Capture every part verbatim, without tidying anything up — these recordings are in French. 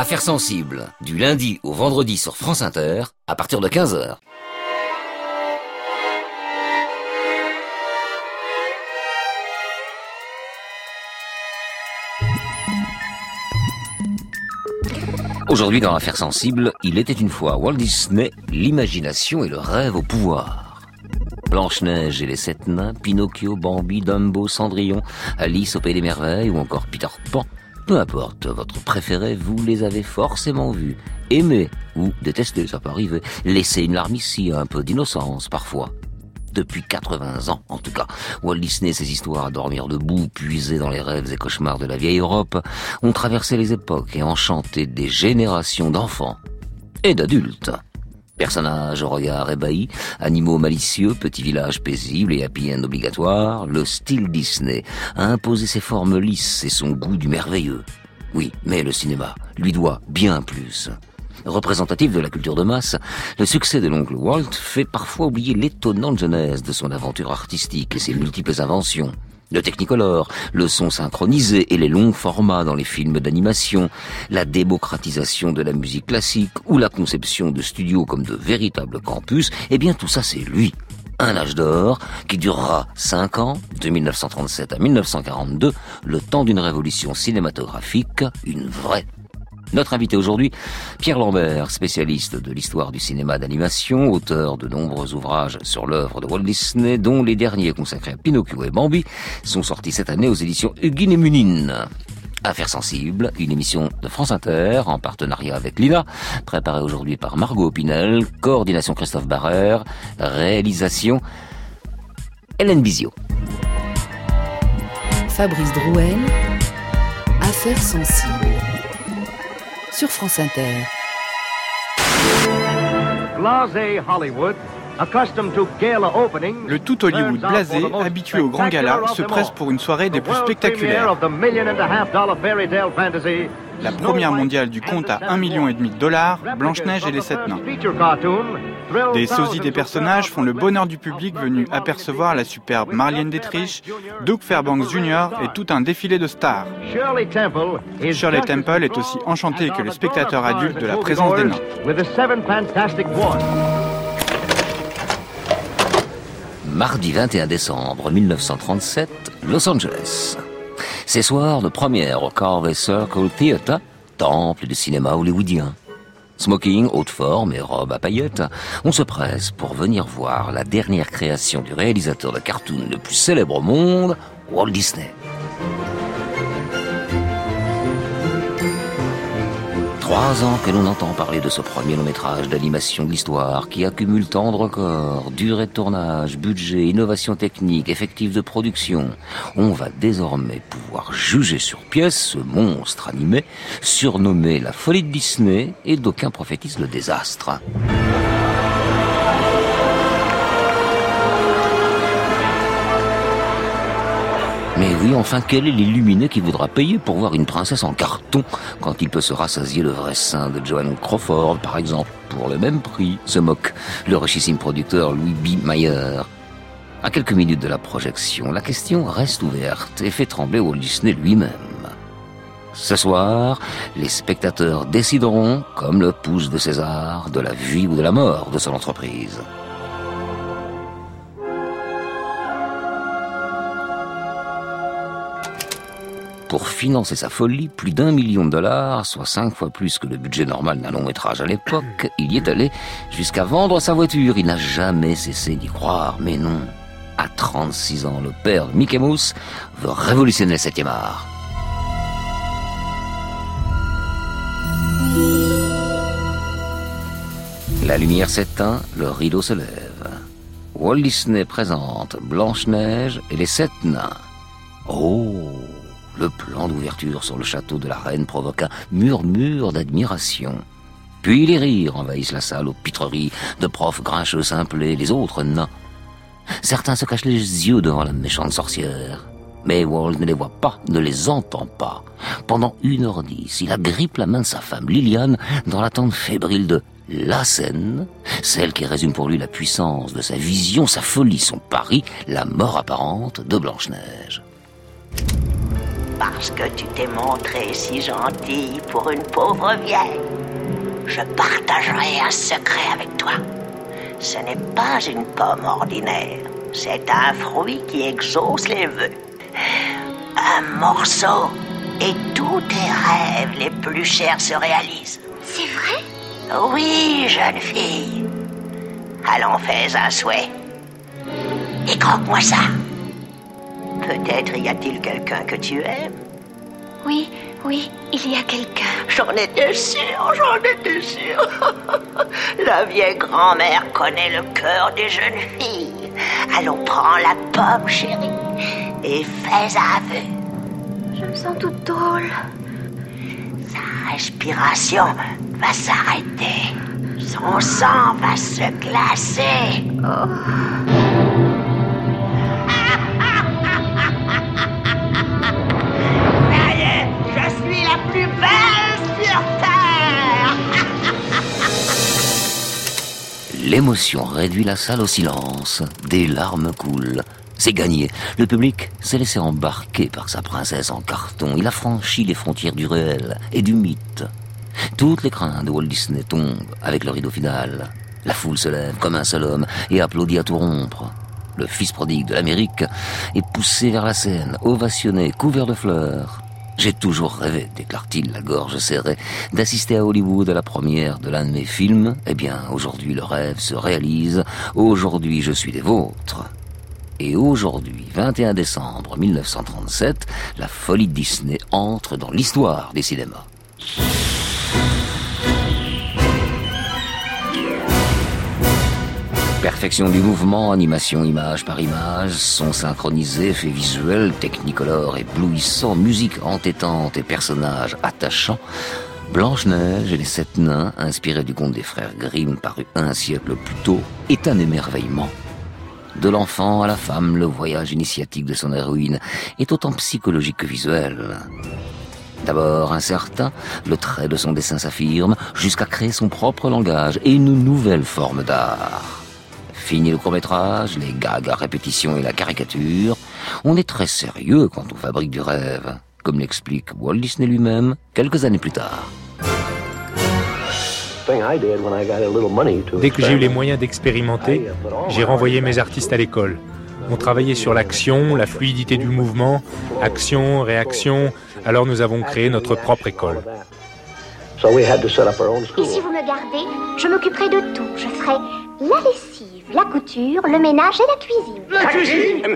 Affaires sensibles, du lundi au vendredi sur France Inter, à partir de quinze heures. Aujourd'hui dans Affaires sensibles, il était une fois Walt Disney, l'imagination et le rêve au pouvoir. Blanche-Neige et les Sept Nains, Pinocchio, Bambi, Dumbo, Cendrillon, Alice au Pays des Merveilles ou encore Peter Pan. Peu importe votre préféré, vous les avez forcément vus. Aimés ou détestés, ça peut arriver. Laissez une larme ici, un peu d'innocence parfois. Depuis quatre-vingts ans, en tout cas, Walt Disney et ses histoires à dormir debout, puisées dans les rêves et cauchemars de la vieille Europe, ont traversé les époques et enchanté des générations d'enfants et d'adultes. Personnages au regard ébahi, animaux malicieux, petits villages paisibles et happy end obligatoire, le style Disney a imposé ses formes lisses et son goût du merveilleux. Oui, mais le cinéma lui doit bien plus. Représentatif de la culture de masse, le succès de l'oncle Walt fait parfois oublier l'étonnante genèse de son aventure artistique et ses multiples inventions. Le Technicolor, le son synchronisé et les longs formats dans les films d'animation, la démocratisation de la musique classique ou la conception de studios comme de véritables campus, eh bien tout ça c'est lui. Un âge d'or qui durera cinq ans, de mille neuf cent trente-sept à mille neuf cent quarante-deux, le temps d'une révolution cinématographique, une vraie. Notre invité aujourd'hui, Pierre Lambert, spécialiste de l'histoire du cinéma d'animation, auteur de nombreux ouvrages sur l'œuvre de Walt Disney, dont les derniers consacrés à Pinocchio et Bambi sont sortis cette année aux éditions Huguin et Munin. Affaires sensibles, une émission de France Inter en partenariat avec l'I N A, préparée aujourd'hui par Margot Pinel, coordination Christophe Barrère, réalisation Hélène Bizio. Fabrice Drouel, Affaires sensibles. Sur France Inter. Le tout Hollywood blasé, habitué au grand gala, se presse pour une soirée des plus spectaculaires. La première mondiale du conte à un million et demi de dollars, Blanche-Neige et les Sept Nains. Des sosies des personnages font le bonheur du public venu apercevoir la superbe Marlène Dietrich, Doug Fairbanks junior et tout un défilé de stars. Shirley Temple est aussi enchantée que les spectateurs adultes de la présence des nains. Mardi vingt et un décembre mille neuf cent trente-sept, Los Angeles. C'est soir de première au Carvey Circle Theatre, temple du cinéma hollywoodien. Smoking, haute forme et robe à paillettes, on se presse pour venir voir la dernière création du réalisateur de cartoon le plus célèbre au monde, Walt Disney. Trois ans que l'on entend parler de ce premier long-métrage d'animation de l'histoire qui accumule tant de records, durée de tournage, budget, innovation technique, effectifs de production. On va désormais pouvoir juger sur pièce ce monstre animé, surnommé la folie de Disney, et d'aucuns prophétisent le désastre. Mais oui, enfin, quel est l'illuminé qui voudra payer pour voir une princesse en carton quand il peut se rassasier le vrai sein de Joan Crawford, par exemple, pour le même prix, se moque le richissime producteur Louis B. Mayer. À quelques minutes de la projection, la question reste ouverte et fait trembler Walt Disney lui-même. Ce soir, les spectateurs décideront, comme le pouce de César, de la vie ou de la mort de son entreprise. Pour financer sa folie, plus d'un million de dollars, soit cinq fois plus que le budget normal d'un long-métrage à l'époque, il y est allé jusqu'à vendre sa voiture. Il n'a jamais cessé d'y croire, mais non. À trente-six ans, le père de Mickey Mouse veut révolutionner le septième art. La lumière s'éteint, le rideau se lève. Walt Disney présente Blanche-Neige et les Sept Nains. Oh! Le plan d'ouverture sur le château de la reine provoque un murmure d'admiration. Puis les rires envahissent la salle aux pitreries de profs grincheux simplés, les autres nains. Certains se cachent les yeux devant la méchante sorcière. Mais Walt ne les voit pas, ne les entend pas. Pendant une heure dix, il agrippe la main de sa femme Liliane dans l'attente fébrile de la scène, celle qui résume pour lui la puissance de sa vision, sa folie, son pari, la mort apparente de Blanche-Neige. parce que tu t'es montrée si gentille pour une pauvre vieille, je partagerai un secret avec toi. Ce n'est pas une pomme ordinaire, c'est un fruit qui exauce les vœux. Un morceau et tous tes rêves les plus chers se réalisent. C'est vrai? Oui, jeune fille. Allons, fais un souhait. Et croque-moi ça. Peut-être y a-t-il quelqu'un que tu aimes? Oui, oui, il y a quelqu'un. J'en étais sûre, j'en étais sûre. La vieille grand-mère connaît le cœur des jeunes filles. Allons, prends la pomme, chérie, et fais un vœu. Je me sens toute drôle. Sa respiration va s'arrêter. Son sang va se glacer. Oh. Ça y est, je suis la plus belle sur Terre. L'émotion réduit la salle au silence. Des larmes coulent. C'est gagné. Le public s'est laissé embarquer par sa princesse en carton. Il a franchi les frontières du réel et du mythe. Toutes les craintes de Walt Disney tombent avec le rideau final. La foule se lève comme un seul homme et applaudit à tout rompre. Le fils prodigue de l'Amérique est poussé vers la scène, ovationné, couvert de fleurs. J'ai toujours rêvé, déclare-t-il, la gorge serrée, d'assister à Hollywood à la première de l'un de mes films. Eh bien, aujourd'hui, le rêve se réalise. Aujourd'hui, je suis des vôtres. Et aujourd'hui, vingt et un décembre mille neuf cent trente-sept, la folie de Disney entre dans l'histoire des cinémas. Perfection du mouvement, animation image par image, son synchronisé, effets visuels, technicolor éblouissant, musique entêtante et personnages attachants. Blanche-Neige et les Sept Nains, inspiré du conte des frères Grimm paru un siècle plus tôt, est un émerveillement. De l'enfant à la femme, le voyage initiatique de son héroïne est autant psychologique que visuel. D'abord incertain, le trait de son dessin s'affirme jusqu'à créer son propre langage et une nouvelle forme d'art. Fini le court-métrage, les gags à répétition et la caricature, on est très sérieux quand on fabrique du rêve, comme l'explique Walt Disney lui-même quelques années plus tard. Dès que j'ai eu les moyens d'expérimenter, j'ai renvoyé mes artistes à l'école. On travaillait sur l'action, la fluidité du mouvement, action, réaction, alors nous avons créé notre propre école. Et si vous me gardez, je m'occuperai de tout. Je ferai la lessive, la couture, le ménage et la cuisine. La cuisine?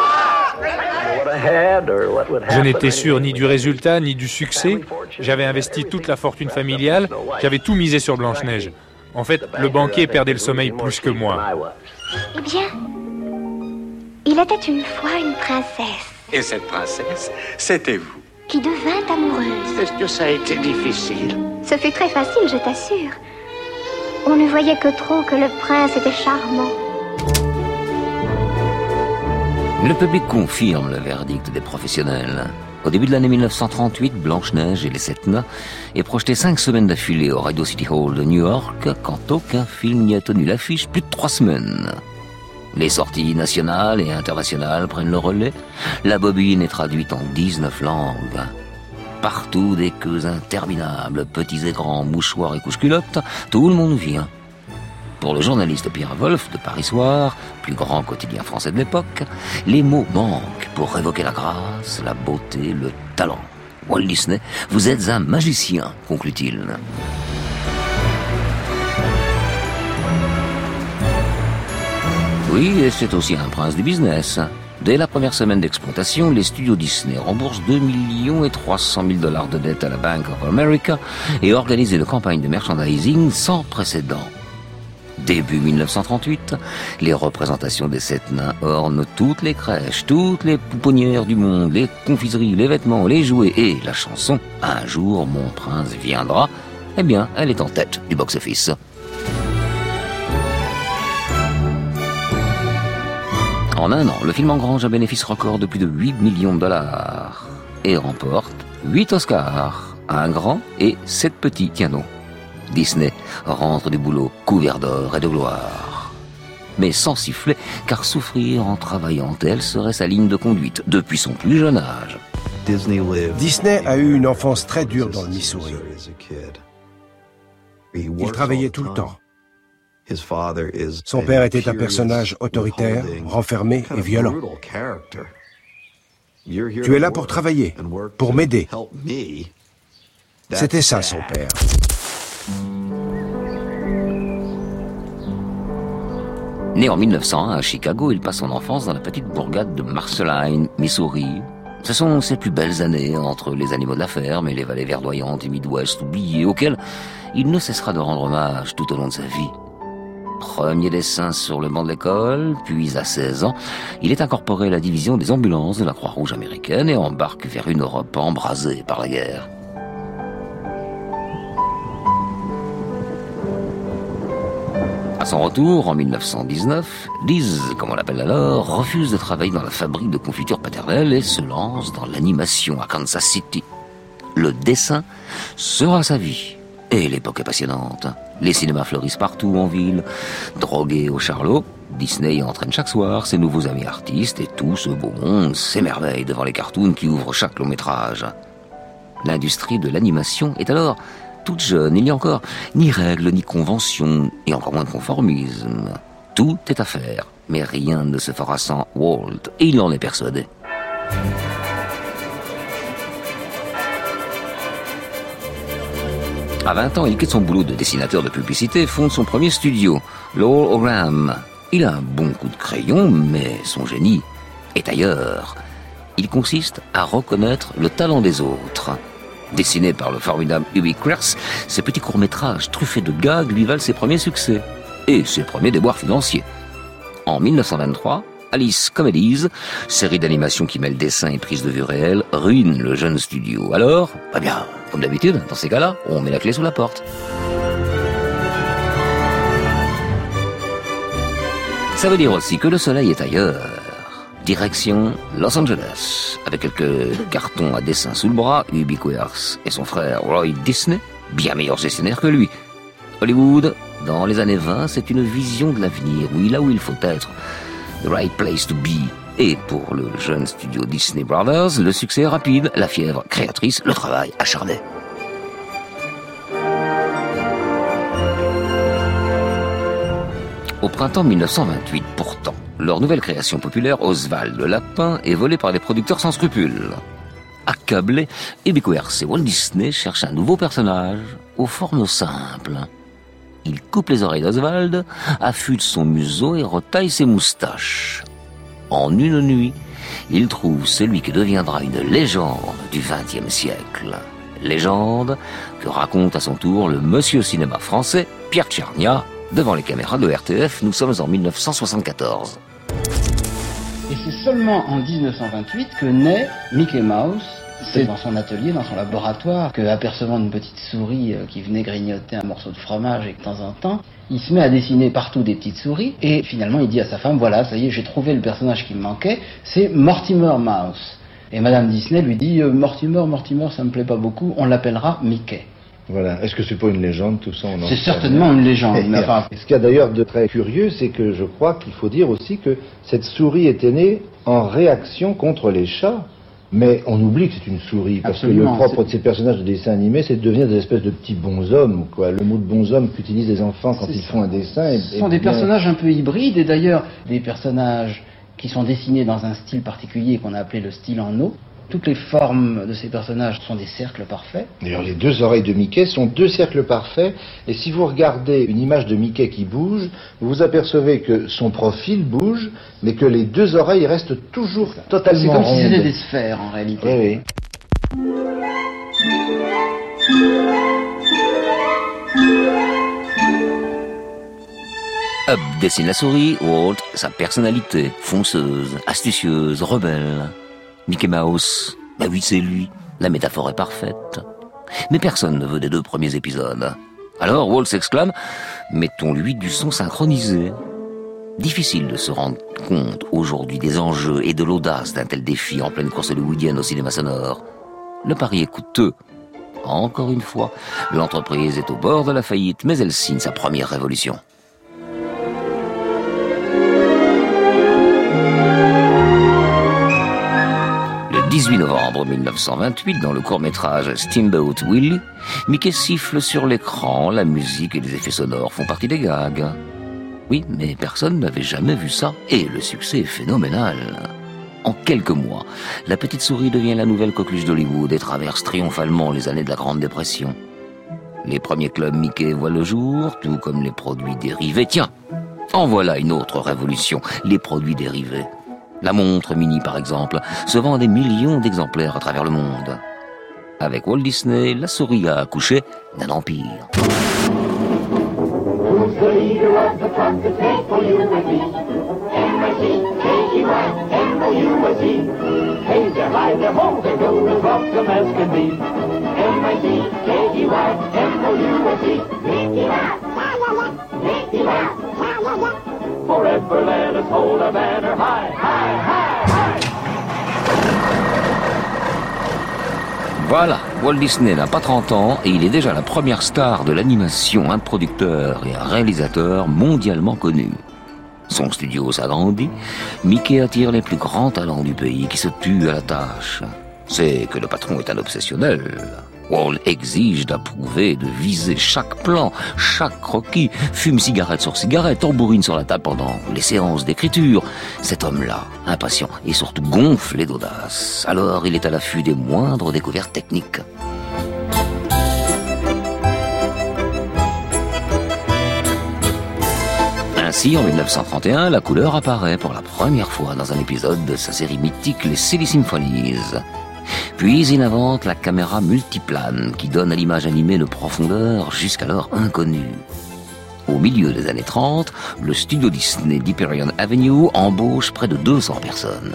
Je n'étais sûr ni du résultat, ni du succès. J'avais investi toute la fortune familiale, j'avais tout misé sur Blanche-Neige. En fait, le banquier perdait le sommeil plus que moi. Eh bien, il était une fois une princesse. Et cette princesse, c'était vous. Qui devint amoureuse. Est-ce que ça a été difficile? Ce fut très facile, je t'assure. On ne voyait que trop que le prince était charmant. Le public confirme le verdict des professionnels. Au début de l'année mille neuf cent trente-huit, Blanche-Neige et les Sept Nains est projeté cinq semaines d'affilée au Radio City Hall de New York, quand aucun film n'y a tenu l'affiche plus de trois semaines. Les sorties nationales et internationales prennent le relais. La bobine est traduite en dix-neuf langues. Partout des queues interminables, petits et grands, mouchoirs et couches-culottes, tout le monde vient. Pour le journaliste Pierre Wolf de Paris Soir, plus grand quotidien français de l'époque, les mots manquent pour évoquer la grâce, la beauté, le talent. Walt Disney, vous êtes un magicien, conclut-il. Oui, et c'est aussi un prince du business. Dès la première semaine d'exploitation, les studios Disney remboursent deux millions et trois cents mille dollars de dette à la Bank of America et organisent une campagne de merchandising sans précédent. Début mille neuf cent trente-huit, les représentations des Sept Nains ornent toutes les crèches, toutes les pouponnières du monde, les confiseries, les vêtements, les jouets et la chanson « Un jour, mon prince viendra », eh bien, elle est en tête du box-office. En un an, le film engrange un bénéfice record de plus de huit millions de dollars et remporte huit Oscars, un grand et sept petits pianos. Disney rentre du boulot couvert d'or et de gloire. Mais sans siffler, car souffrir en travaillant tel serait sa ligne de conduite depuis son plus jeune âge. Disney a eu une enfance très dure dans le Missouri. Il travaillait tout le temps. Son père était un personnage autoritaire, renfermé et violent. Tu es là pour travailler, pour m'aider. C'était ça, son père. Né en mille neuf cent un à Chicago, il passe son enfance dans la petite bourgade de Marceline, Missouri. Ce sont ses plus belles années entre les animaux de la ferme et les vallées verdoyantes du Midwest oubliées auxquelles il ne cessera de rendre hommage tout au long de sa vie. Premier dessin sur le banc de l'école, puis à seize ans, il est incorporé à la division des ambulances de la Croix-Rouge américaine et embarque vers une Europe embrasée par la guerre. À son retour, en mille neuf cent dix-neuf, Liz, comme on l'appelle alors, refuse de travailler dans la fabrique de confiture paternelle et se lance dans l'animation à Kansas City. Le dessin sera sa vie. Et l'époque est passionnante. Les cinémas fleurissent partout en ville. Drogué au Charlot, Disney entraîne chaque soir ses nouveaux amis artistes et tout ce beau monde s'émerveille devant les cartoons qui ouvrent chaque long métrage. L'industrie de l'animation est alors toute jeune. Il n'y a encore ni règles, ni conventions, et encore moins de conformisme. Tout est à faire, mais rien ne se fera sans Walt, et il en est persuadé. À vingt ans, il quitte son boulot de dessinateur de publicité et fonde son premier studio, Lowell Ogram. Il a un bon coup de crayon, mais son génie est ailleurs. Il consiste à reconnaître le talent des autres. Dessiné par le formidable Uwe Kress, ces petits courts-métrages truffés de gags lui valent ses premiers succès et ses premiers déboires financiers. En mille neuf cent vingt-trois, Alice Comedies, série d'animation qui mêle dessin et prise de vue réelle, ruine le jeune studio. Alors, eh bien, comme d'habitude, dans ces cas-là, on met la clé sous la porte. Ça veut dire aussi que le soleil est ailleurs. Direction Los Angeles, avec quelques cartons à dessin sous le bras, Uwe Kress et son frère Roy Disney, bien meilleurs gestionnaires que lui. Hollywood, dans les années vingt, c'est une vision de l'avenir, oui, là où il faut être. The right place to be. Et pour le jeune studio Disney Brothers, le succès est rapide, la fièvre créatrice, le travail acharné. Au printemps mille neuf cent vingt-huit, pourtant, leur nouvelle création populaire, Oswald le Lapin, est volée par des producteurs sans scrupules. Accablés, Uwe Kress et Walt Disney cherchent un nouveau personnage, aux formes simples. Il coupe les oreilles d'Oswald, affûte son museau et retaille ses moustaches. En une nuit, il trouve celui qui deviendra une légende du vingtième siècle. Légende que raconte à son tour le monsieur cinéma français, Pierre Tchernia. Devant les caméras de R T F, nous sommes en mille neuf cent soixante-quatorze. Et c'est seulement en dix-neuf cent vingt-huit que naît Mickey Mouse. C'est dans son atelier, dans son laboratoire, que, apercevant une petite souris qui venait grignoter un morceau de fromage et que de temps en temps, il se met à dessiner partout des petites souris. Et finalement, il dit à sa femme, voilà, ça y est, j'ai trouvé le personnage qui me manquait, c'est Mortimer Mouse. Et Madame Disney lui dit, Mortimer, Mortimer, ça me plaît pas beaucoup, on l'appellera Mickey. Voilà. Est-ce que c'est pas une légende, tout ça? C'est certainement une légende. Et, mais enfin... Ce qu'il y a d'ailleurs de très curieux, c'est que je crois qu'il faut dire aussi que cette souris était née en réaction contre les chats. Mais on oublie que c'est une souris, parce Absolument, que le propre c'est... de ces personnages de dessin animé, c'est de devenir des espèces de petits bonshommes, quoi. Le mot de bonhomme qu'utilisent les enfants quand c'est ils ça. font un dessin. Est, Ce sont est des bien... personnages un peu hybrides, et d'ailleurs, des personnages qui sont dessinés dans un style particulier qu'on a appelé le style en eau. Toutes les formes de ces personnages sont des cercles parfaits. D'ailleurs, les deux oreilles de Mickey sont deux cercles parfaits. Et si vous regardez une image de Mickey qui bouge, vous vous apercevez que son profil bouge, mais que les deux oreilles restent toujours totalement C'est comme rondes. si c'était des sphères, en réalité. Oui, Up dessine la souris, Walt, sa personnalité, fonceuse, astucieuse, rebelle. Mickey Mouse, bah oui, c'est lui. La métaphore est parfaite. Mais personne ne veut des deux premiers épisodes. Alors Walt s'exclame, mettons-lui du son synchronisé. Difficile de se rendre compte aujourd'hui des enjeux et de l'audace d'un tel défi en pleine course hollywoodienne au cinéma sonore. Le pari est coûteux. Encore une fois, l'entreprise est au bord de la faillite, mais elle signe sa première révolution. dix-huit novembre mille neuf cent vingt-huit, dans le court-métrage Steamboat Willie, Mickey siffle sur l'écran, la musique et les effets sonores font partie des gags. Oui, mais personne n'avait jamais vu ça, et le succès est phénoménal. En quelques mois, la petite souris devient la nouvelle coqueluche d'Hollywood et traverse triomphalement les années de la Grande Dépression. Les premiers clubs Mickey voient le jour, tout comme les produits dérivés. Tiens, en voilà une autre révolution, les produits dérivés. La montre Mini, par exemple, se vend des millions d'exemplaires à travers le monde. Avec Walt Disney, la souris a accouché d'un empire. Who's the leader of the trumpet for you and me? M I C K E Y M O U S E. Hey, they're high, they're low, they're good, as welcome as can be. M I C K E Y M O U S E. Mickey Mouse, la-la-la, Mickey Mouse, la-la-la. Forever let us hold our banner high, high, high, high. Voilà, Walt Disney n'a pas trente ans et il est déjà la première star de l'animation, un producteur et un réalisateur mondialement connu. Son studio s'agrandit, Mickey attire les plus grands talents du pays qui se tuent à la tâche. C'est que le patron est un obsessionnel. Walt exige d'approuver, de viser chaque plan, chaque croquis, fume cigarette sur cigarette, tambourine sur la table pendant les séances d'écriture. Cet homme-là, impatient et surtout gonflé d'audace. Alors il est à l'affût des moindres découvertes techniques. Ainsi, en mille neuf cent trente et un, la couleur apparaît pour la première fois dans un épisode de sa série mythique Les Silly Symphonies. Puis il invente la caméra multiplane qui donne à l'image animée une profondeur jusqu'alors inconnue. Au milieu des années trente, le studio Disney d'Hyperion Avenue embauche près de deux cents personnes.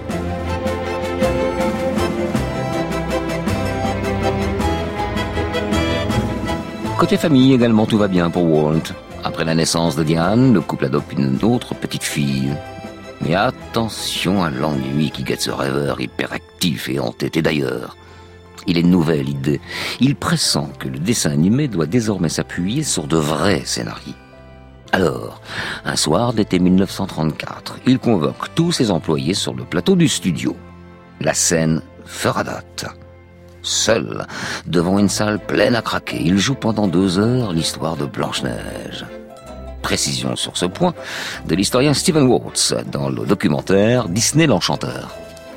Côté famille également, tout va bien pour Walt. Après la naissance de Diane, le couple adopte une autre petite fille. Mais attention à l'ennui qui guette ce rêveur hyperactif et entêté d'ailleurs. Il a une nouvelle idée. Il pressent que le dessin animé doit désormais s'appuyer sur de vrais scénarios. Alors, un soir d'été mille neuf cent trente-quatre, il convoque tous ses employés sur le plateau du studio. La scène fera date. Seul, devant une salle pleine à craquer, il joue pendant deux heures l'histoire de Blanche-Neige. Précision sur ce point de l'historien Stephen Waltz dans le documentaire Disney l'Enchanteur.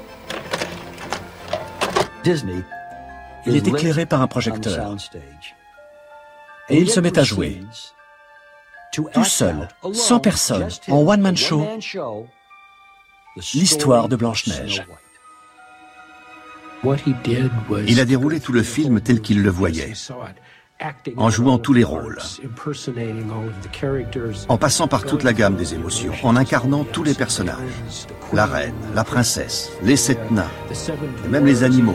Il est éclairé par un projecteur et il se met à jouer. Tout seul, sans personne, en one-man show, l'histoire de Blanche-Neige. Il a déroulé tout le film tel qu'il le voyait, en jouant tous les rôles, en passant par toute la gamme des émotions, en incarnant tous les personnages, la reine, la princesse, les sept nains, et même les animaux.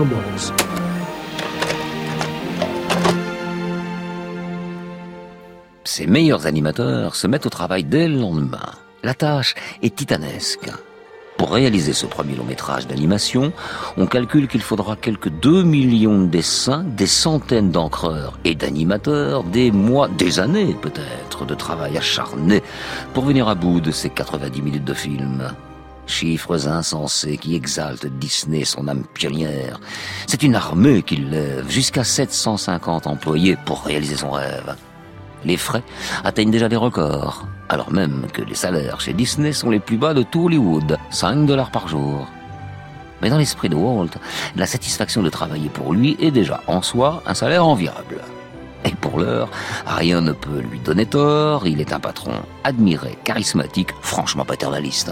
Ses meilleurs animateurs se mettent au travail dès le lendemain. La tâche est titanesque. Pour réaliser ce premier long-métrage d'animation, on calcule qu'il faudra quelques deux millions de dessins, des centaines d'encreurs et d'animateurs, des mois, des années peut-être, de travail acharné pour venir à bout de ces quatre-vingt-dix minutes de film. Chiffres insensés qui exaltent Disney, son âme pionnière. C'est une armée qui lève jusqu'à sept cent cinquante employés pour réaliser son rêve. Les frais atteignent déjà des records, alors même que les salaires chez Disney sont les plus bas de tout Hollywood, cinq dollars par jour. Mais dans l'esprit de Walt, la satisfaction de travailler pour lui est déjà en soi un salaire enviable. Et pour l'heure, rien ne peut lui donner tort, il est un patron admiré, charismatique, franchement paternaliste.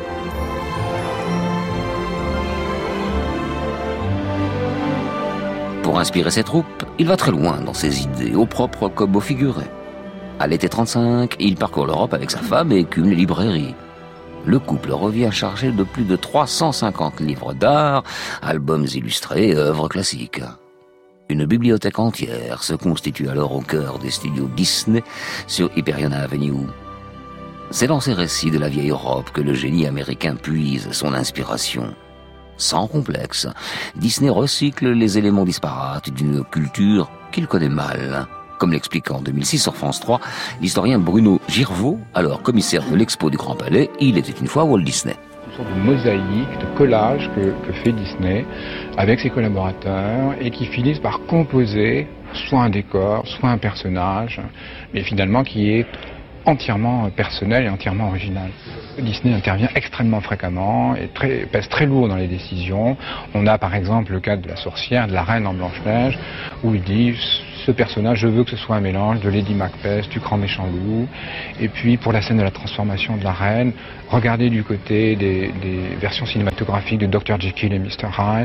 Pour inspirer ses troupes, il va très loin dans ses idées, au propre comme au figuré. À l'été trente-cinq, il parcourt l'Europe avec sa femme et écume les librairies. Le couple revient chargé de plus de trois cent cinquante livres d'art, albums illustrés et œuvres classiques. Une bibliothèque entière se constitue alors au cœur des studios Disney sur Hyperion Avenue. C'est dans ces récits de la vieille Europe que le génie américain puise son inspiration. Sans complexe, Disney recycle les éléments disparates d'une culture qu'il connaît mal. Comme l'explique en deux mille six sur France trois l'historien Bruno Girvaud, alors commissaire de l'Expo du Grand Palais, il était une fois Walt Disney. sorte de mosaïque, de collage que, que fait Disney avec ses collaborateurs et qui finissent par composer soit un décor, soit un personnage, mais finalement qui est entièrement personnel et entièrement original. Disney intervient extrêmement fréquemment et très, pèse très lourd dans les décisions. On a par exemple le cas de la sorcière, de la reine en Blanche-Neige, où il dit ce personnage, je veux que ce soit un mélange de Lady Macbeth, du grand méchant loup. Et puis pour la scène de la transformation de la reine, regardez du côté des, des versions cinématographiques de docteur Jekyll et mister Hyde.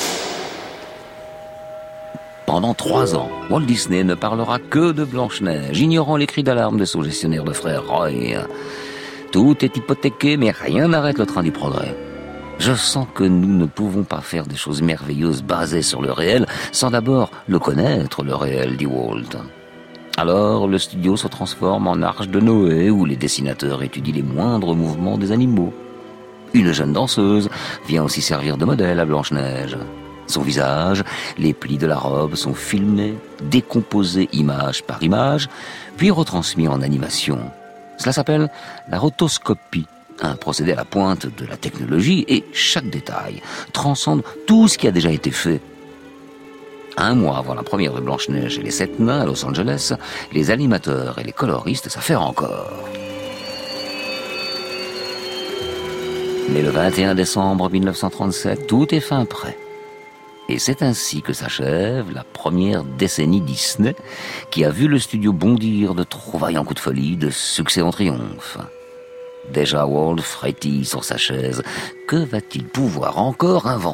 Pendant trois ans, Walt Disney ne parlera que de Blanche-Neige, ignorant les cris d'alarme de son gestionnaire de frère Roy. Tout est hypothéqué, mais rien n'arrête le train du progrès. Je sens que nous ne pouvons pas faire des choses merveilleuses basées sur le réel sans d'abord le connaître, le réel, dit Walt. Alors, le studio se transforme en arche de Noé, où les dessinateurs étudient les moindres mouvements des animaux. Une jeune danseuse vient aussi servir de modèle à Blanche-Neige. Son visage, les plis de la robe sont filmés, décomposés image par image, puis retransmis en animation. Cela s'appelle la rotoscopie, un procédé à la pointe de la technologie, et chaque détail transcende tout ce qui a déjà été fait. Un mois avant la première de Blanche-Neige et les Sept Nains à Los Angeles, les animateurs et les coloristes s'affairent encore. Mais le vingt et un décembre mille neuf cent trente-sept, tout est fin prêt. Et c'est ainsi que s'achève la première décennie Disney, qui a vu le studio bondir de trouvailles en coup de folie, de succès en triomphe. Déjà Walt frétille sur sa chaise. Que va-t-il pouvoir encore inventer ?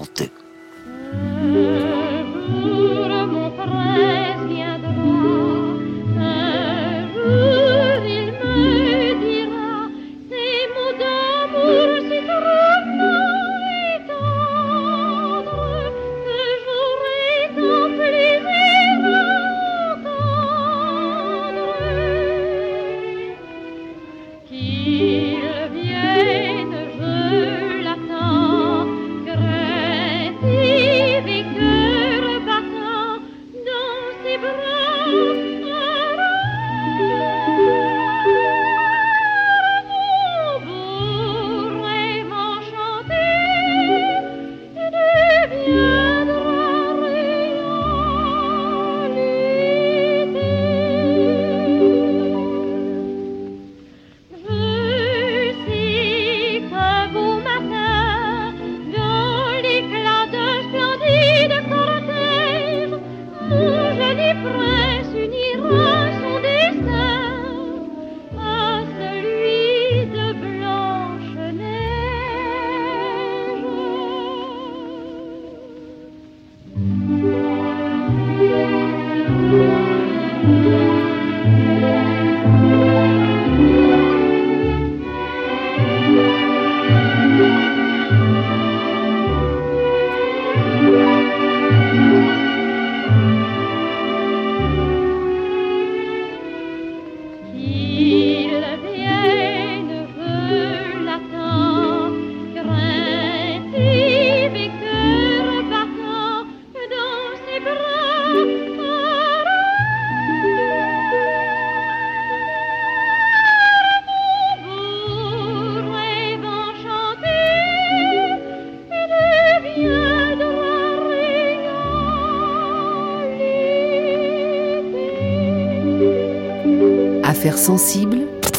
Affaires sensibles,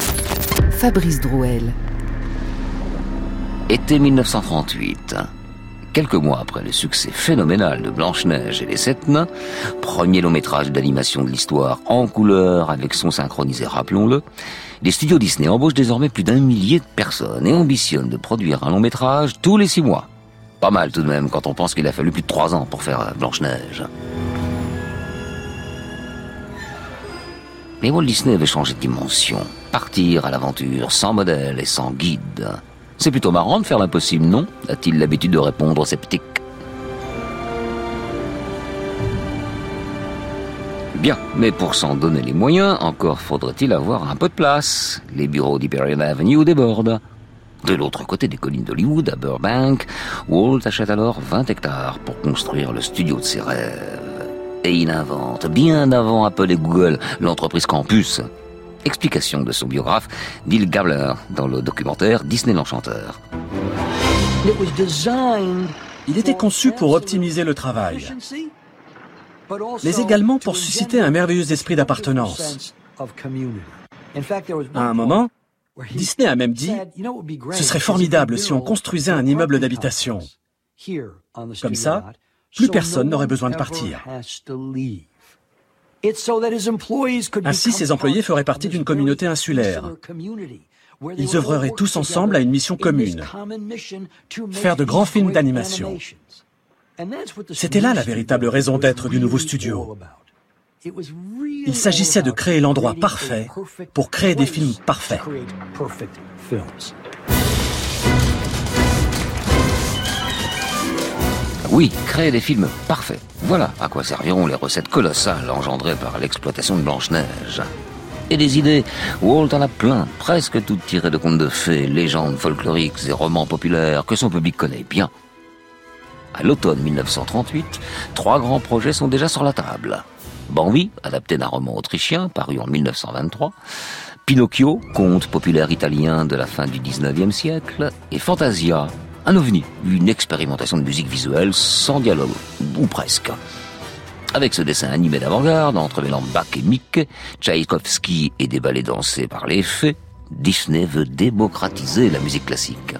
Fabrice Drouel. Été mille neuf cent trente-huit. Quelques mois après le succès phénoménal de Blanche-Neige et les Sept Nains, premier long métrage d'animation de l'histoire en couleur avec son synchronisé, rappelons-le, les studios Disney embauchent désormais plus d'un millier de personnes et ambitionnent de produire un long métrage tous les six mois. Pas mal tout de même quand on pense qu'il a fallu plus de trois ans pour faire Blanche-Neige. Mais Walt Disney avait changé de dimension. Partir à l'aventure sans modèle et sans guide. C'est plutôt marrant de faire l'impossible, non ? A-t-il l'habitude de répondre aux sceptiques ? Bien, mais pour s'en donner les moyens, encore faudrait-il avoir un peu de place. Les bureaux d'Hyperion Avenue débordent. De l'autre côté des collines d'Hollywood, à Burbank, Walt achète alors vingt hectares pour construire le studio de ses rêves. Et il invente, bien avant Apple et Google, l'entreprise Campus. Explication de son biographe, Neil Gabler, dans le documentaire Disney l'Enchanteur. Il était conçu pour optimiser le travail, mais également pour susciter un merveilleux esprit d'appartenance. À un moment, Disney a même dit « Ce serait formidable si on construisait un immeuble d'habitation. Comme ça, plus personne n'aurait besoin de partir. » Ainsi, ses employés feraient partie d'une communauté insulaire. Ils œuvreraient tous ensemble à une mission commune, faire de grands films d'animation. C'était là la véritable raison d'être du nouveau studio. Il s'agissait de créer l'endroit parfait pour créer des films parfaits. Oui, créer des films parfaits. Voilà à quoi serviront les recettes colossales engendrées par l'exploitation de Blanche-Neige. Et des idées, Walt en a plein, presque toutes tirées de contes de fées, légendes folkloriques et romans populaires que son public connaît bien. À l'automne mille neuf cent trente-huit, trois grands projets sont déjà sur la table. Bambi, adapté d'un roman autrichien, paru en mille neuf cent vingt-trois, Pinocchio, conte populaire italien de la fin du dix-neuvième siècle, et Fantasia, un ovni, une expérimentation de musique visuelle sans dialogue, ou presque. Avec ce dessin animé d'avant-garde, entremêlant Bach et Mickey, Tchaïkovski et des ballets dansés par les fées, Disney veut démocratiser la musique classique.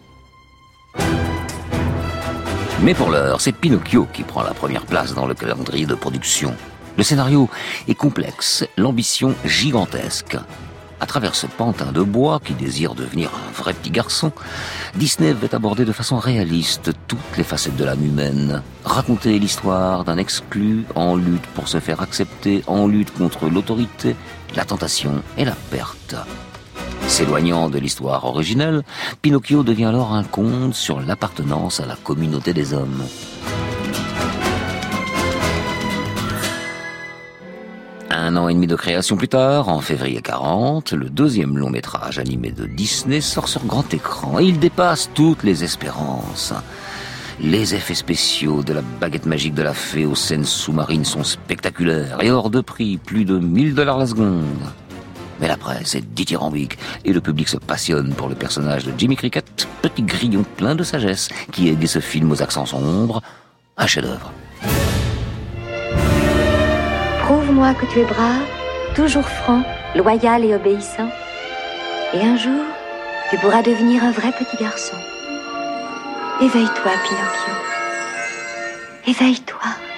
Mais pour l'heure, c'est Pinocchio qui prend la première place dans le calendrier de production. Le scénario est complexe, l'ambition gigantesque. À travers ce pantin de bois qui désire devenir un vrai petit garçon, Disney veut aborder de façon réaliste toutes les facettes de l'âme humaine. Raconter l'histoire d'un exclu en lutte pour se faire accepter, en lutte contre l'autorité, la tentation et la perte. S'éloignant de l'histoire originelle, Pinocchio devient alors un conte sur l'appartenance à la communauté des hommes. Un an et demi de création plus tard, en février quarante, le deuxième long métrage animé de Disney sort sur grand écran et il dépasse toutes les espérances. Les effets spéciaux de la baguette magique de la fée aux scènes sous-marines sont spectaculaires et hors de prix, plus de mille dollars la seconde. Mais la presse est dithyrambique et le public se passionne pour le personnage de Jimmy Cricket, petit grillon plein de sagesse qui égaye ce film aux accents sombres, un chef-d'œuvre. Prouve-moi que tu es brave, toujours franc, loyal et obéissant. Et un jour, tu pourras devenir un vrai petit garçon. Éveille-toi, Pinocchio. Éveille-toi.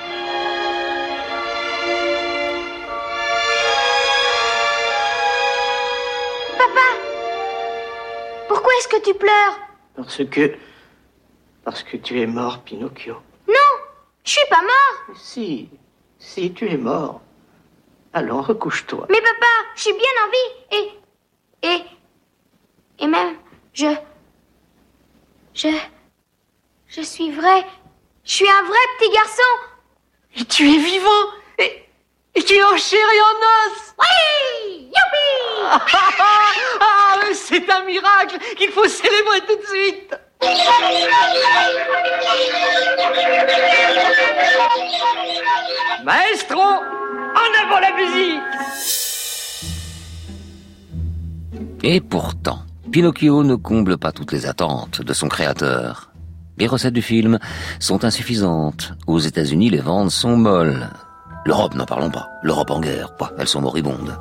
Papa! Pourquoi est-ce que tu pleures? Parce que... Parce que tu es mort, Pinocchio. Non! Je suis pas mort! Si... Si tu es mort, allons, recouche-toi. Mais papa, je suis bien en vie. Et... Et... Et même, je... Je... Je suis vrai. Je suis un vrai petit garçon. Et tu es vivant. Et... Et tu es en chair et en os. Oui! Youpi! Ah, ah, ah, ah, c'est un miracle qu'il faut célébrer tout de suite. Maestro, en avant la musique! Et pourtant, Pinocchio ne comble pas toutes les attentes de son créateur. Les recettes du film sont insuffisantes. Aux États-Unis, les ventes sont molles. L'Europe, n'en parlons pas. L'Europe en guerre, quoi, elles sont moribondes.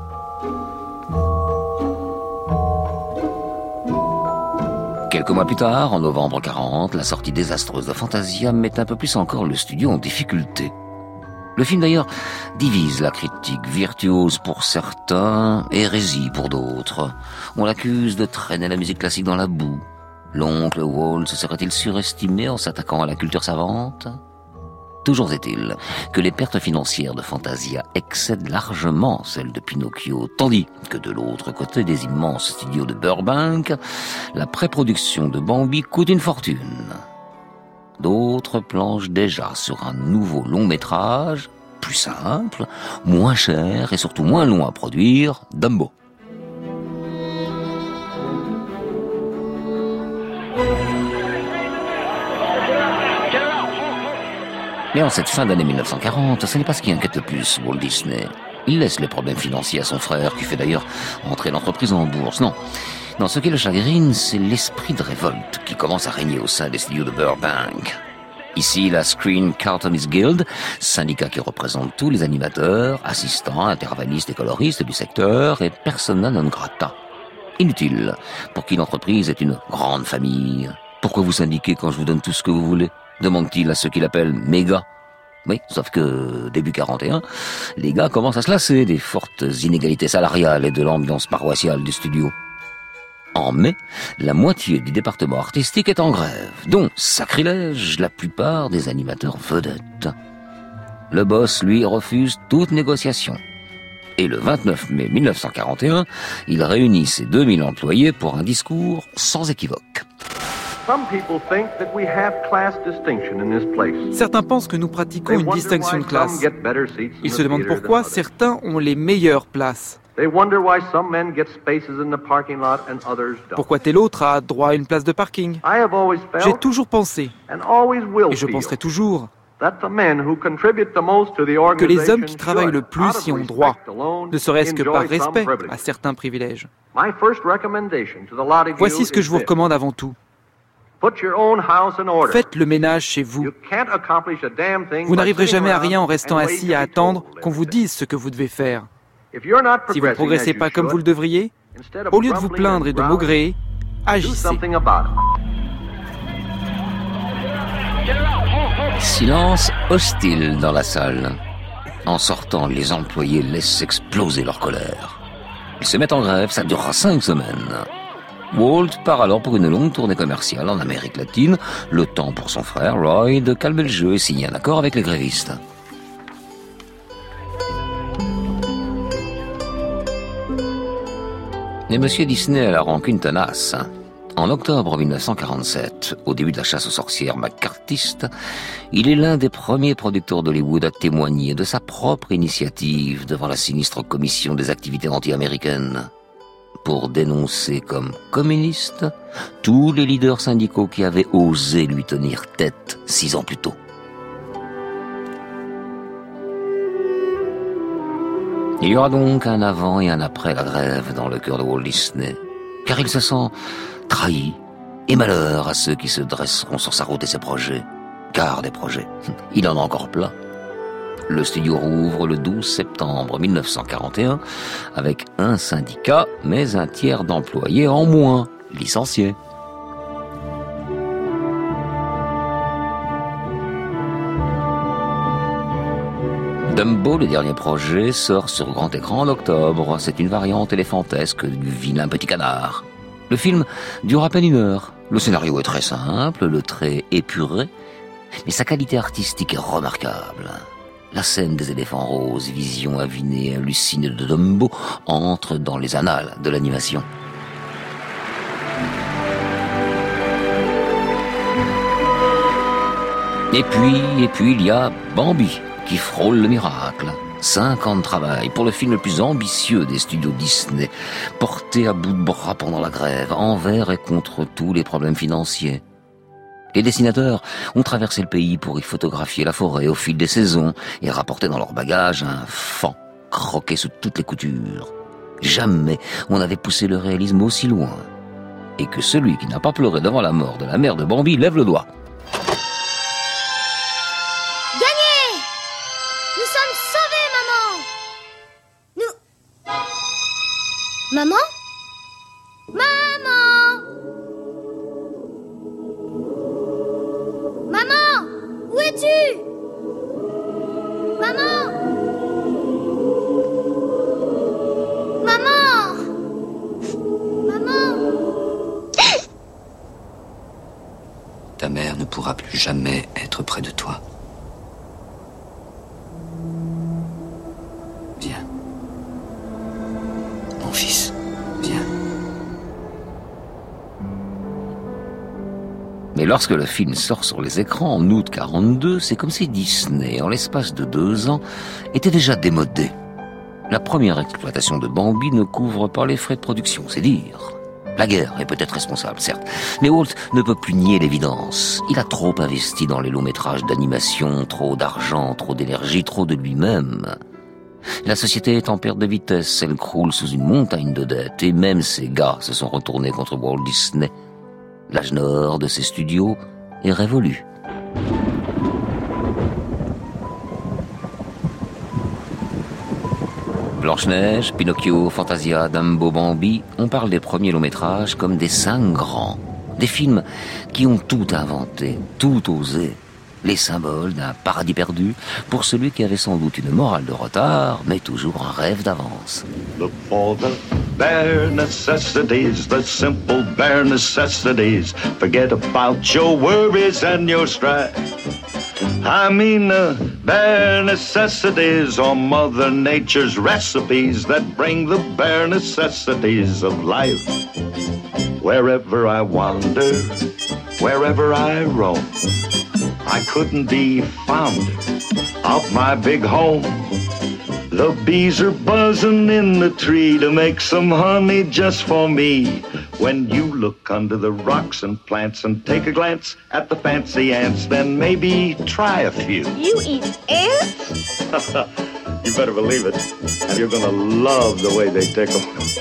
Quelques mois plus tard, en novembre quarante, la sortie désastreuse de Fantasia met un peu plus encore le studio en difficulté. Le film d'ailleurs divise la critique, virtuose pour certains, hérésie pour d'autres. On l'accuse de traîner la musique classique dans la boue. L'oncle Walt se serait-il surestimé en s'attaquant à la culture savante ? Toujours est-il que les pertes financières de Fantasia excèdent largement celles de Pinocchio, tandis que de l'autre côté des immenses studios de Burbank, la pré-production de Bambi coûte une fortune. D'autres planchent déjà sur un nouveau long métrage, plus simple, moins cher et surtout moins long à produire, Dumbo. Mais en cette fin d'année mille neuf cent quarante, ce n'est pas ce qui inquiète le plus Walt Disney. Il laisse les problèmes financiers à son frère, qui fait d'ailleurs entrer l'entreprise en bourse. Non, Non, ce qui le chagrine, c'est l'esprit de révolte qui commence à régner au sein des studios de Burbank. Ici, la Screen Cartoonist Guild, syndicat qui représente tous les animateurs, assistants, intervallistes et coloristes du secteur, et persona non grata. Inutile, pour qui l'entreprise est une grande famille. Pourquoi vous syndiquer quand je vous donne tout ce que vous voulez ? Demande-t-il à ceux qu'il appelle méga. Oui, sauf que, début quarante et un, les gars commencent à se lasser des fortes inégalités salariales et de l'ambiance paroissiale du studio. En mai, la moitié du département artistique est en grève, dont, sacrilège, la plupart des animateurs vedettes. Le boss, lui, refuse toute négociation. Et le vingt-neuf mai mille neuf cent quarante et un, il réunit ses deux mille employés pour un discours sans équivoque. Certains pensent que nous pratiquons une distinction de classe. Ils se demandent pourquoi certains ont les meilleures places. Pourquoi tel autre a droit à une place de parking? J'ai toujours pensé, et je penserai toujours, que les hommes qui travaillent le plus y ont droit, ne serait-ce que par respect à certains privilèges. Voici ce que je vous recommande avant tout. Faites le ménage chez vous. Vous n'arriverez jamais à rien en restant assis à attendre qu'on vous dise ce que vous devez faire. Si vous ne progressez pas comme vous le devriez, au lieu de vous plaindre et de maugréer, agissez. Silence hostile dans la salle. En sortant, les employés laissent exploser leur colère. Ils se mettent en grève, ça durera cinq semaines. Walt part alors pour une longue tournée commerciale en Amérique latine, le temps pour son frère Roy de calmer le jeu et signer un accord avec les grévistes. Mais Monsieur Disney a la rancune tenace. En octobre mille neuf cent quarante-sept, au début de la chasse aux sorcières macartiste, il est l'un des premiers producteurs d'Hollywood à témoigner de sa propre initiative devant la sinistre commission des activités anti-américaines, pour dénoncer comme communistes tous les leaders syndicaux qui avaient osé lui tenir tête six ans plus tôt. Il y aura donc un avant et un après la grève dans le cœur de Walt Disney, car il se sent trahi, et malheur à ceux qui se dresseront sur sa route et ses projets. Car des projets, il en a encore plein. Le studio rouvre le douze septembre mille neuf cent quarante et un avec un syndicat, mais un tiers d'employés en moins, licenciés. Dumbo, le dernier projet, sort sur grand écran en octobre. C'est une variante éléphantesque du vilain petit canard. Le film dure à peine une heure. Le scénario est très simple, le trait épuré, mais sa qualité artistique est remarquable. La scène des éléphants roses, vision avinée et hallucinée de Dumbo, entre dans les annales de l'animation. Et puis, et puis il y a Bambi, qui frôle le miracle. Cinq ans de travail pour le film le plus ambitieux des studios Disney, porté à bout de bras pendant la grève, envers et contre tous les problèmes financiers. Les dessinateurs ont traversé le pays pour y photographier la forêt au fil des saisons et rapporter dans leur bagage un fan croqué sous toutes les coutures. Jamais on n'avait poussé le réalisme aussi loin. Et que celui qui n'a pas pleuré devant la mort de la mère de Bambi lève le doigt. Maman? Maman? Maman? Où es-tu? Maman? Maman? Maman? Ta mère ne pourra plus jamais être près de toi. Viens. Mon fils, viens. Mais lorsque le film sort sur les écrans en août quarante-deux, c'est comme si Disney, en l'espace de deux ans, était déjà démodé. La première exploitation de Bambi ne couvre pas les frais de production, c'est dire. La guerre est peut-être responsable, certes, mais Walt ne peut plus nier l'évidence. Il a trop investi dans les longs métrages d'animation, trop d'argent, trop d'énergie, trop de lui-même. La société est en perte de vitesse, elle croule sous une montagne de dettes, et même ces gars se sont retournés contre Walt Disney. L'âge d'or de ces studios est révolu. Blanche-Neige, Pinocchio, Fantasia, Dumbo, Bambi, on parle des premiers longs métrages comme des cinq grands. Des films qui ont tout inventé, tout osé. Les symboles d'un paradis perdu pour celui qui avait sans doute une morale de retard, mais toujours un rêve d'avance. Look for the bare necessities, the simple bare necessities. Forget about your worries and your strife. I mean the bare necessities are Mother Nature's recipes that bring the bare necessities of life. Wherever I wander, wherever I roam, I couldn't be fonder of my big home. The bees are buzzing in the tree to make some honey just for me. When you look under the rocks and plants and take a glance at the fancy ants, then maybe try a few. You eat ants? You better believe it. And you're gonna love the way they tickle.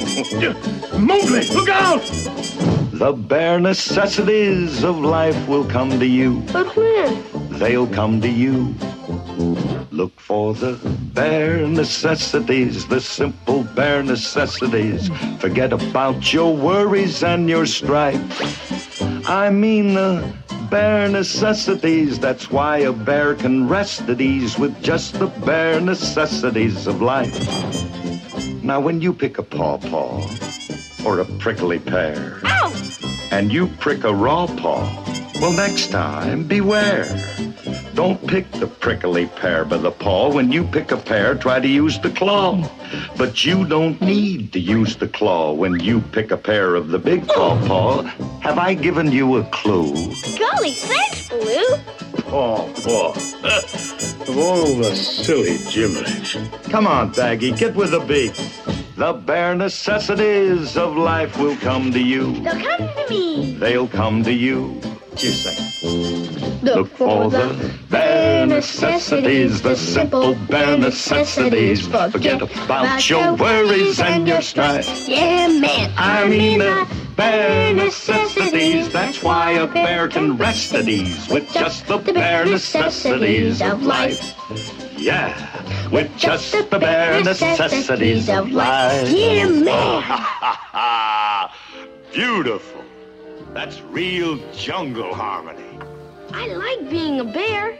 Mowgli, look out! The bare necessities of life will come to you. But when? They'll come to you. Look for the bare necessities, the simple bare necessities. Forget about your worries and your strife. I mean the bare necessities. That's why a bear can rest at ease with just the bare necessities of life. Now when you pick a pawpaw or a prickly pear, ow, and you prick a raw paw, well, next time, beware. Don't pick the prickly pear by the paw. When you pick a pear, try to use the claw. But you don't need to use the claw when you pick a pear of the big pawpaw. Have I given you a clue? Golly, thanks, Baloo. Oh, boy. Of all the silly gibberish. Come on, Baggy, get with the beat. The bare necessities of life will come to you. They'll come to me. They'll come to you. You sing. Look, Look for the bare necessities, the simple bare necessities. Forget about your worries and your strife. Yeah, man. I mean the bare necessities. That's why a bear can rest at ease with just the bare necessities of life. Yeah, with just the bare necessities of life. Yeah, man. Beautiful. That's real jungle harmony. I like being a bear.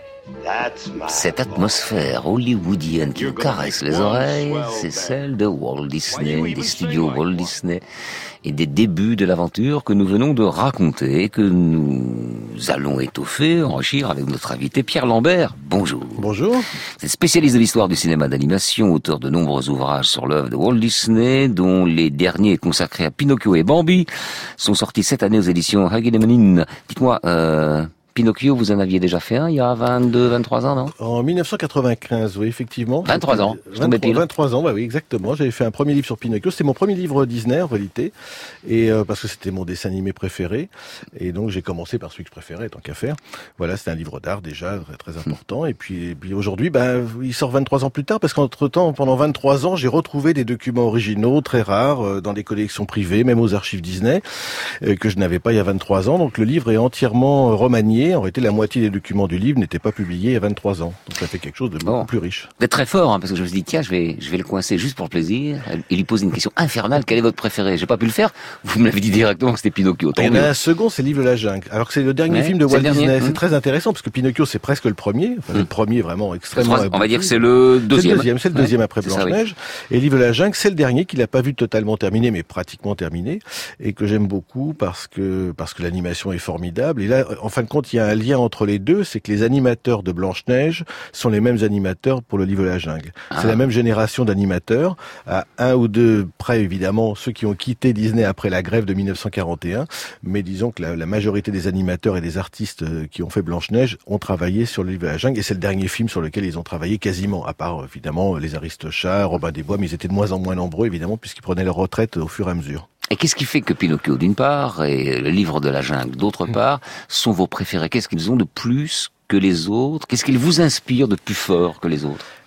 Cette atmosphère hollywoodienne qui nous caresse les oreilles, c'est celle de Walt Disney, des studios Walt Disney et des débuts de l'aventure que nous venons de raconter et que nous allons étoffer, enrichir avec notre invité Pierre Lambert. Bonjour. Bonjour. C'est spécialiste de l'histoire du cinéma d'animation, auteur de nombreux ouvrages sur l'œuvre de Walt Disney, dont les derniers consacrés à Pinocchio et Bambi sont sortis cette année aux éditions Hagen et Menin. Dites-moi, euh... Pinocchio, vous en aviez déjà fait un il y a vingt-deux, vingt-trois ans, non? En mille neuf cent quatre-vingt-quinze, oui, effectivement. vingt-trois ans, je tombais pile. vingt-trois ans, bah oui, exactement. J'avais fait un premier livre sur Pinocchio. C'était mon premier livre Disney, en réalité. Et, euh, parce que c'était mon dessin animé préféré. Et donc, j'ai commencé par celui que je préférais, tant qu'à faire. Voilà, c'était un livre d'art, déjà, très, très important. Et puis, et puis aujourd'hui, bah, il sort vingt-trois ans plus tard, parce qu'entre temps, pendant vingt-trois ans, j'ai retrouvé des documents originaux, très rares, euh, dans des collections privées, même aux archives Disney, euh, que je n'avais pas il y a vingt-trois ans. Donc, le livre est entièrement euh, remanié. En réalité, la moitié des documents du livre n'étaient pas publiés il y a vingt-trois ans. Donc ça fait quelque chose de beaucoup bon. plus riche. Vous êtes très fort, hein, parce que je me suis dit, tiens, je vais, je vais le coincer juste pour le plaisir et lui poser une question infernale. Quel est votre préféré? J'ai pas pu le faire. Vous me l'avez dit directement que c'était Pinocchio. Il y en a un second, c'est L'Île de la Jungle. Alors que c'est le dernier ouais, film de Walt Disney. C'est mmh. très intéressant parce que Pinocchio, c'est presque le premier. Enfin, mmh. le premier vraiment extrêmement. On va dire que c'est le deuxième. C'est le deuxième, c'est le deuxième ouais, après Blanche-Neige. Oui. Et L'Île de la Jungle, c'est le dernier qu'il n'a pas vu totalement terminé, mais pratiquement terminé, et que j'aime beaucoup parce que parce que l'animation est formidable. Et là, en fin de compte, il y a un lien entre les deux. C'est que les animateurs de Blanche-Neige sont les mêmes animateurs pour le Livre de la Jungle. Ah. C'est la même génération d'animateurs, à un ou deux près évidemment, ceux qui ont quitté Disney après la grève de mille neuf cent quarante et un, mais disons que la, la majorité des animateurs et des artistes qui ont fait Blanche-Neige ont travaillé sur le Livre de la Jungle, et c'est le dernier film sur lequel ils ont travaillé quasiment, à part évidemment les Aristochats, Robin des Bois, mais ils étaient de moins en moins nombreux évidemment, puisqu'ils prenaient leur retraite au fur et à mesure. Et qu'est-ce qui fait que Pinocchio d'une part et le Livre de la Jungle d'autre part sont vos préférés? Qu'est-ce qu'ils ont de plus que les autres? Qu'est-ce qu'ils vous inspirent de plus fort que les autres?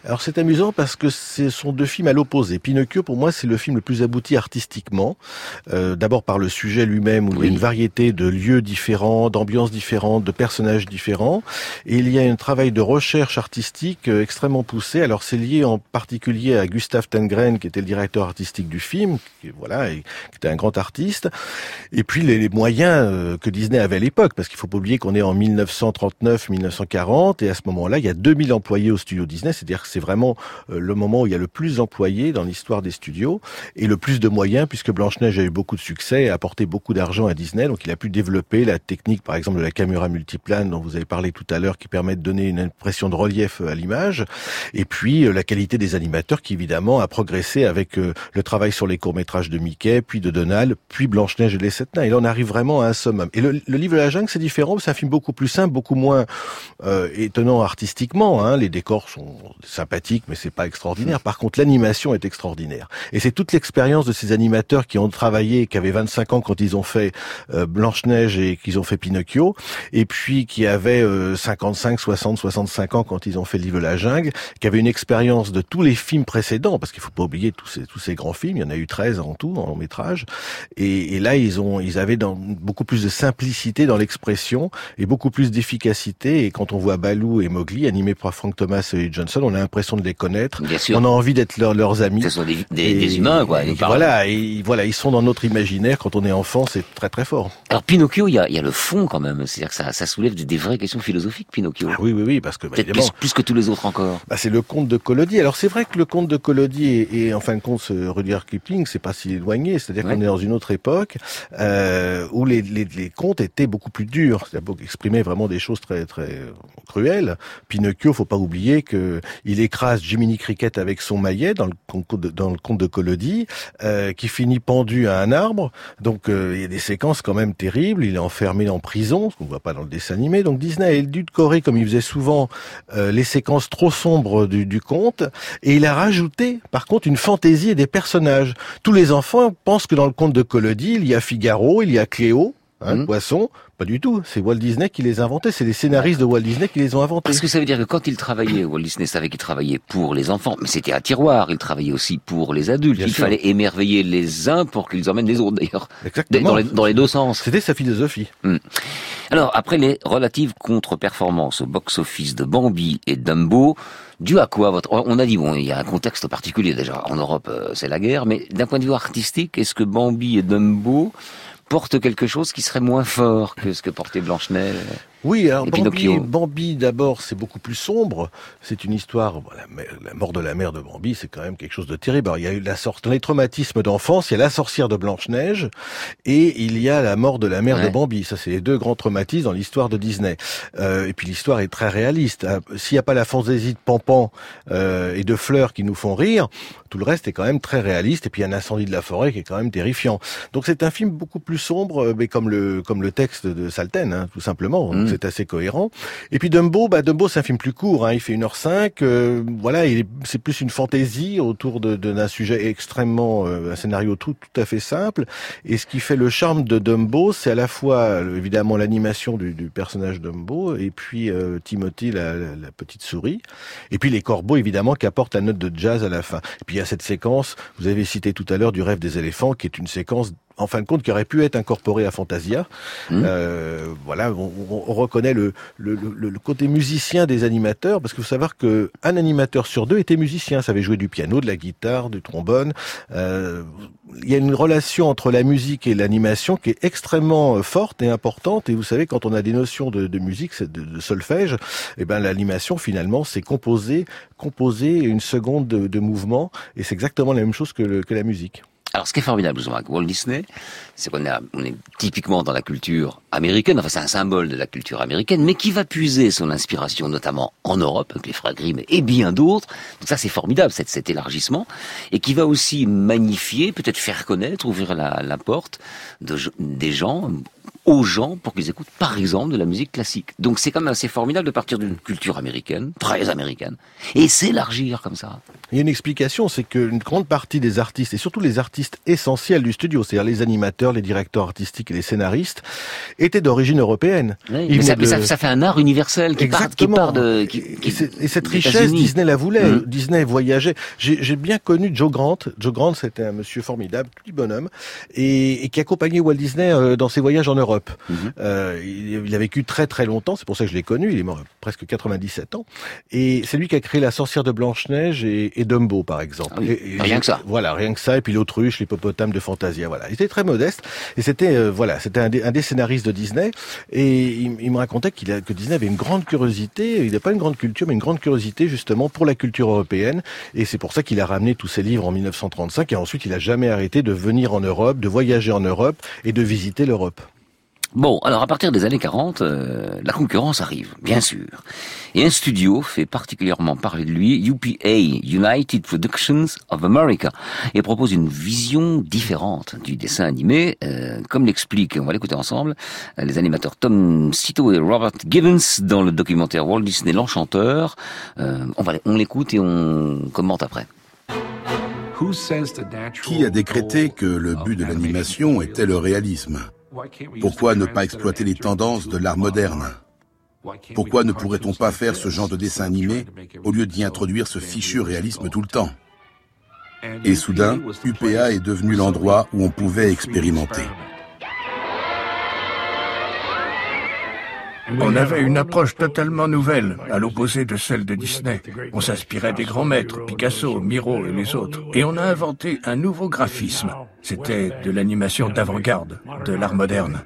Alors c'est amusant parce que ce sont deux films à l'opposé. Pinocchio, pour moi, c'est le film le plus abouti artistiquement. Euh, d'abord par le sujet lui-même, où oui. il y a une variété de lieux différents, d'ambiances différentes, de personnages différents. Et il y a un travail de recherche artistique euh, extrêmement poussé. Alors c'est lié en particulier à Gustav Tengren, qui était le directeur artistique du film, qui, voilà, et, qui était un grand artiste. Et puis les, les moyens euh, que Disney avait à l'époque, parce qu'il faut pas oublier qu'on est en mille neuf cent trente-neuf mille neuf cent quarante, et à ce moment-là, il y a deux mille employés au studio Disney, c'est-à-dire que c'est vraiment euh, le moment où il y a le plus d'employés dans l'histoire des studios, et le plus de moyens, puisque Blanche-Neige a eu beaucoup de succès et a apporté beaucoup d'argent à Disney, donc il a pu développer la technique, par exemple, de la caméra multiplane, dont vous avez parlé tout à l'heure, qui permet de donner une impression de relief à l'image, et puis euh, la qualité des animateurs, qui évidemment a progressé avec euh, le travail sur les courts-métrages de Mickey, puis de Donald, puis Blanche-Neige et les Sept Nains, et là on arrive vraiment à un summum. Et le, le Livre de la Jungle, c'est différent, c'est un film beaucoup plus simple, beaucoup moins euh, étonnant artistiquement, hein. Les décors sont sympathiques, mais c'est pas extraordinaire. Par contre, l'animation est extraordinaire. Et c'est toute l'expérience de ces animateurs qui ont travaillé, qui avaient vingt-cinq ans quand ils ont fait euh, Blanche-Neige et qu'ils ont fait Pinocchio, et puis qui avaient euh, cinquante-cinq, soixante, soixante-cinq ans quand ils ont fait Le Livre de la Jungle, qui avaient une expérience de tous les films précédents, parce qu'il faut pas oublier tous ces, tous ces grands films, il y en a eu treize en tout, en long métrage, et, et là, ils ont, ils avaient dans, beaucoup plus de simplicité dans l'expression et beaucoup plus d'efficacité. Et quand on voit Baloo et Mowgli animés par Frank Thomas et Johnson, on a l'impression de les connaître. Bien sûr. On a envie d'être leur, leurs amis. Ce sont des, des, des humains, quoi. Et voilà, et voilà, ils sont dans notre imaginaire. Quand on est enfant, c'est très très fort. Alors Pinocchio, il y a, il y a le fond quand même. C'est-à-dire que ça, ça soulève des, des vraies questions philosophiques, Pinocchio. Ah oui, oui, oui, parce que peut-être plus, plus que tous les autres encore. Bah, c'est le conte de Collodi. Alors c'est vrai que le conte de Collodi et, et en fin de compte, ce Rudyard Kipling, c'est pas si éloigné. C'est-à-dire ouais. qu'on est dans une autre époque euh, où les, les, les contes étaient beaucoup plus durs. C'est-à-dire exprimaient vraiment des choses très très cruelles. Pinocchio, faut pas oublier que il écrase Jiminy Cricket avec son maillet dans le conte de, dans le conte de Collodi, euh, qui finit pendu à un arbre. Donc euh, il y a des séquences quand même terribles. Il est enfermé en prison, ce qu'on voit pas dans le dessin animé. Donc Disney a édulcoré, comme il faisait souvent, euh, les séquences trop sombres du, du conte, et il a rajouté, par contre, une fantaisie et des personnages. Tous les enfants pensent que dans le conte de Collodi, il y a Figaro, il y a Cléo, hein, mmh. Poisson. Pas du tout. C'est Walt Disney qui les a inventés. C'est les scénaristes de Walt Disney qui les ont inventés. Parce que ça veut dire que quand il travaillait, Walt Disney savait qu'il travaillait pour les enfants, mais c'était à tiroir. Il travaillait aussi pour les adultes. Bien il sûr. Fallait émerveiller les uns pour qu'ils emmènent les autres, d'ailleurs. Exactement. Dans les, dans les deux sens. C'était sa philosophie. Hum. Alors, après les relatives contre-performances au box-office de Bambi et Dumbo, dû à quoi votre... On a dit, bon, il y a un contexte particulier déjà. En Europe, c'est la guerre. Mais d'un point de vue artistique, est-ce que Bambi et Dumbo porte quelque chose qui serait moins fort que ce que portait Blanche-Neige? Oui, alors Bambi, Bambi d'abord, c'est beaucoup plus sombre. C'est une histoire, bon, la, la mort de la mère de Bambi, c'est quand même quelque chose de terrible. Alors, il y a eu la sorte, les traumatismes d'enfance, il y a la sorcière de Blanche-Neige, et il y a la mort de la mère ouais. de Bambi. Ça, c'est les deux grands traumatismes dans l'histoire de Disney. Euh, et puis l'histoire est très réaliste. S'il n'y a pas la fantaisie de Pampan euh, et de Fleur qui nous font rire, tout le reste est quand même très réaliste. Et puis il y a un incendie de la forêt qui est quand même terrifiant. Donc c'est un film beaucoup plus sombre, mais comme le comme le texte de Salten, hein, tout simplement. Mmh. C'est assez cohérent. Et puis Dumbo, bah Dumbo c'est un film plus court, hein, il fait une heure cinq. Euh, voilà, il est, c'est plus une fantaisie autour de, de d'un sujet extrêmement, euh, un scénario tout tout à fait simple. Et ce qui fait le charme de Dumbo, c'est à la fois évidemment l'animation du, du personnage Dumbo, et puis euh, Timothy la, la, la petite souris, et puis les corbeaux évidemment qui apportent la note de jazz à la fin. Et puis il y a cette séquence, vous avez cité tout à l'heure du rêve des éléphants, qui est une séquence en fin de compte qui aurait pu être incorporé à Fantasia. Mmh. Euh, voilà, on, on reconnaît le, le, le, le côté musicien des animateurs, parce qu'il faut savoir que un animateur sur deux était musicien, savait jouer du piano, de la guitare, du trombone. Euh, il y a une relation entre la musique et l'animation qui est extrêmement forte et importante. Et vous savez, quand on a des notions de, de musique, de, de solfège, eh ben l'animation finalement c'est composer, composer une seconde de, de mouvement, et c'est exactement la même chose que, le, que la musique. Alors, ce qui est formidable, justement, avec Walt Disney, c'est qu'on est, on est typiquement dans la culture américaine, enfin, c'est un symbole de la culture américaine, mais qui va puiser son inspiration, notamment en Europe, avec les Frères Grimm et bien d'autres. Donc ça, c'est formidable, cet, cet élargissement, et qui va aussi magnifier, peut-être faire connaître, ouvrir la, la porte de, des gens, aux gens pour qu'ils écoutent par exemple de la musique classique. Donc c'est quand même assez formidable de partir d'une culture américaine, très américaine, et s'élargir comme ça. Il y a une explication, c'est qu'une grande partie des artistes, et surtout les artistes essentiels du studio, c'est-à-dire les animateurs, les directeurs artistiques et les scénaristes, étaient d'origine européenne. Oui, mais, ça, de... mais ça, ça fait un art universel qui part, qui part de... Qui, qui, et, et cette richesse, Disney la voulait. Mmh. Disney voyageait. J'ai, j'ai bien connu Joe Grant. Joe Grant, c'était un monsieur formidable, petit bonhomme, et, et qui accompagnait Walt Disney euh, dans ses voyages en Europe. Mmh. Euh, il, il a vécu très très longtemps, c'est pour ça que je l'ai connu, il est mort à presque quatre-vingt-dix-sept ans, et c'est lui qui a créé La Sorcière de Blanche-Neige et, et Dumbo, par exemple. Ah oui, et, et, rien que ça. Voilà, rien que ça, et puis l'Autruche, l'Hippopotame de Fantasia, voilà. Il était très modeste, et c'était, euh, voilà, c'était un des, un des scénaristes de Disney, et il, il me racontait qu'il a, que Disney avait une grande curiosité, il n'a pas une grande culture, mais une grande curiosité justement pour la culture européenne, et c'est pour ça qu'il a ramené tous ses livres en mille neuf cent trente-cinq, et ensuite il a jamais arrêté de venir en Europe, de voyager en Europe, et de visiter l'Europe. Bon, alors à partir des années quarante, euh, la concurrence arrive, bien sûr. Et un studio fait particulièrement parler de lui, U P A, United Productions of America, et propose une vision différente du dessin animé, euh, comme l'expliquent, on va l'écouter ensemble, les animateurs Tom Cito et Robert Gibbons dans le documentaire Walt Disney l'Enchanteur. Euh, on va, on l'écoute et on commente après. Qui a décrété que le but de l'animation était le réalisme ? Pourquoi ne pas exploiter les tendances de l'art moderne ? Pourquoi ne pourrait-on pas faire ce genre de dessin animé au lieu d'y introduire ce fichu réalisme tout le temps ? Et soudain, U P A est devenu l'endroit où on pouvait expérimenter. On avait une approche totalement nouvelle, à l'opposé de celle de Disney. On s'inspirait des grands maîtres, Picasso, Miro et les autres. Et on a inventé un nouveau graphisme. C'était de l'animation d'avant-garde, de l'art moderne.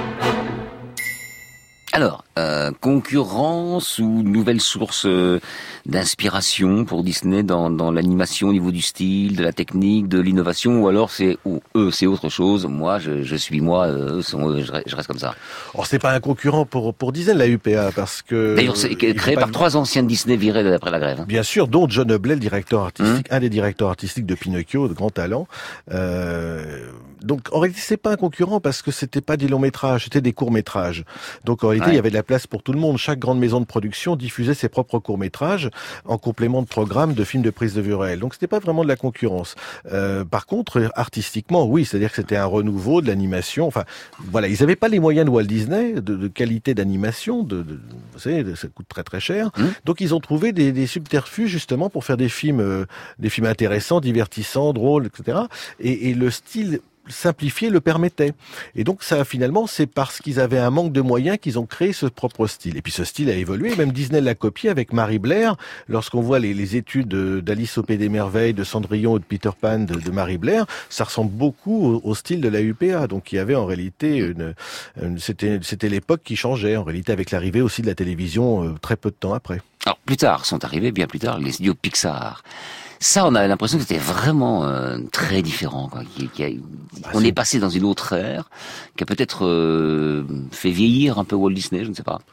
Alors, euh, concurrence ou nouvelle source euh, d'inspiration pour Disney dans, dans l'animation au niveau du style, de la technique, de l'innovation, ou alors c'est ou eux c'est autre chose. Moi, je, je suis moi, eux sont eux, je, je reste comme ça. Or, c'est pas un concurrent pour pour Disney la U P A parce que d'ailleurs c'est créé par trois anciens de Disney virés après la grève. Hein. Bien sûr, dont John Hublet, le directeur artistique, mmh. un des directeurs artistiques de Pinocchio, de grand talent. Euh, donc en réalité, c'est pas un concurrent parce que c'était pas des longs métrages, c'était des courts métrages. Donc en réalité, ouais. il y avait de la place pour tout le monde. Chaque grande maison de production diffusait ses propres courts-métrages en complément de programmes de films de prise de vue réelle. Donc c'était pas vraiment de la concurrence. Euh, par contre, artistiquement, oui, c'est-à-dire que c'était un renouveau de l'animation. Enfin, voilà, ils avaient pas les moyens de Walt Disney, de, de qualité d'animation, de, de, vous savez, ça coûte très très cher. Mmh. Donc ils ont trouvé des, des subterfuges justement pour faire des films, euh, des films intéressants, divertissants, drôles, et cetera. Et, et le style simplifié le permettait. Et donc ça, finalement, c'est parce qu'ils avaient un manque de moyens qu'ils ont créé ce propre style. Et puis ce style a évolué, même Disney l'a copié avec Mary Blair. Lorsqu'on voit les, les études d'Alice au Pays des Merveilles, de Cendrillon ou de Peter Pan de, de Mary Blair, ça ressemble beaucoup au, au style de la U P A. Donc il y avait en réalité une, une c'était c'était l'époque qui changeait, en réalité, avec l'arrivée aussi de la télévision euh, très peu de temps après. Alors plus tard sont arrivés, bien plus tard, les studios Pixar. Ça, on a l'impression que c'était vraiment euh, très différent. Quoi. Qui, qui a, bah, on est... est passé dans une autre ère qui a peut-être euh, fait vieillir un peu Walt Disney, je ne sais pas.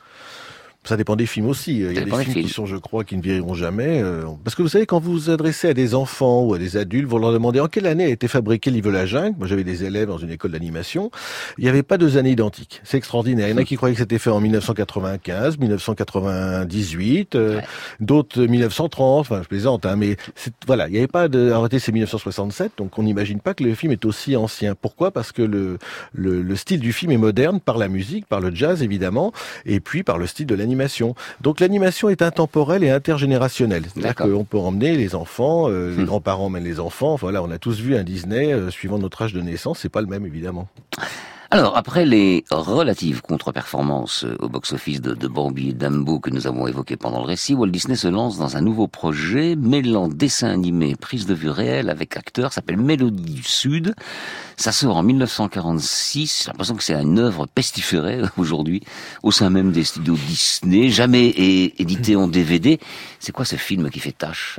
Ça dépend des films aussi. Il y a des films, films qui sont, je crois, qui ne vieilliront jamais. Parce que vous savez, quand vous vous adressez à des enfants ou à des adultes, vous leur demandez en quelle année a été fabriqué L'Île de la Jungle. Moi, j'avais des élèves dans une école d'animation. Il n'y avait pas deux années identiques. C'est extraordinaire. Il y en a qui croyaient que c'était fait en mille neuf cent quatre-vingt-quinze, mille neuf cent quatre-vingt-dix-huit, euh, ouais. d'autres mille neuf cent trente. Enfin, je plaisante, hein, mais c'est, voilà, il n'y avait pas de. En réalité, c'est mille neuf cent soixante-sept, donc on n'imagine pas que le film est aussi ancien. Pourquoi ? Parce que le, le le style du film est moderne par la musique, par le jazz évidemment, et puis par le style de l'animation. Donc l'animation est intemporelle et intergénérationnelle. C'est-à-dire qu'on peut emmener les enfants, euh, les hum. grands-parents emmènent les enfants. Voilà, on a tous vu un Disney euh, suivant notre âge de naissance. C'est pas le même évidemment. Alors, après les relatives contre-performances au box-office de, de Bambi et Dumbo que nous avons évoquées pendant le récit, Walt Disney se lance dans un nouveau projet mêlant dessin animé, prise de vue réelle avec acteurs, s'appelle Mélodie du Sud. Ça sort en mille neuf cent quarante-six. J'ai l'impression que c'est une œuvre pestiférée aujourd'hui au sein même des studios Disney, jamais é- édité en D V D. C'est quoi ce film qui fait tâche, apparemment ?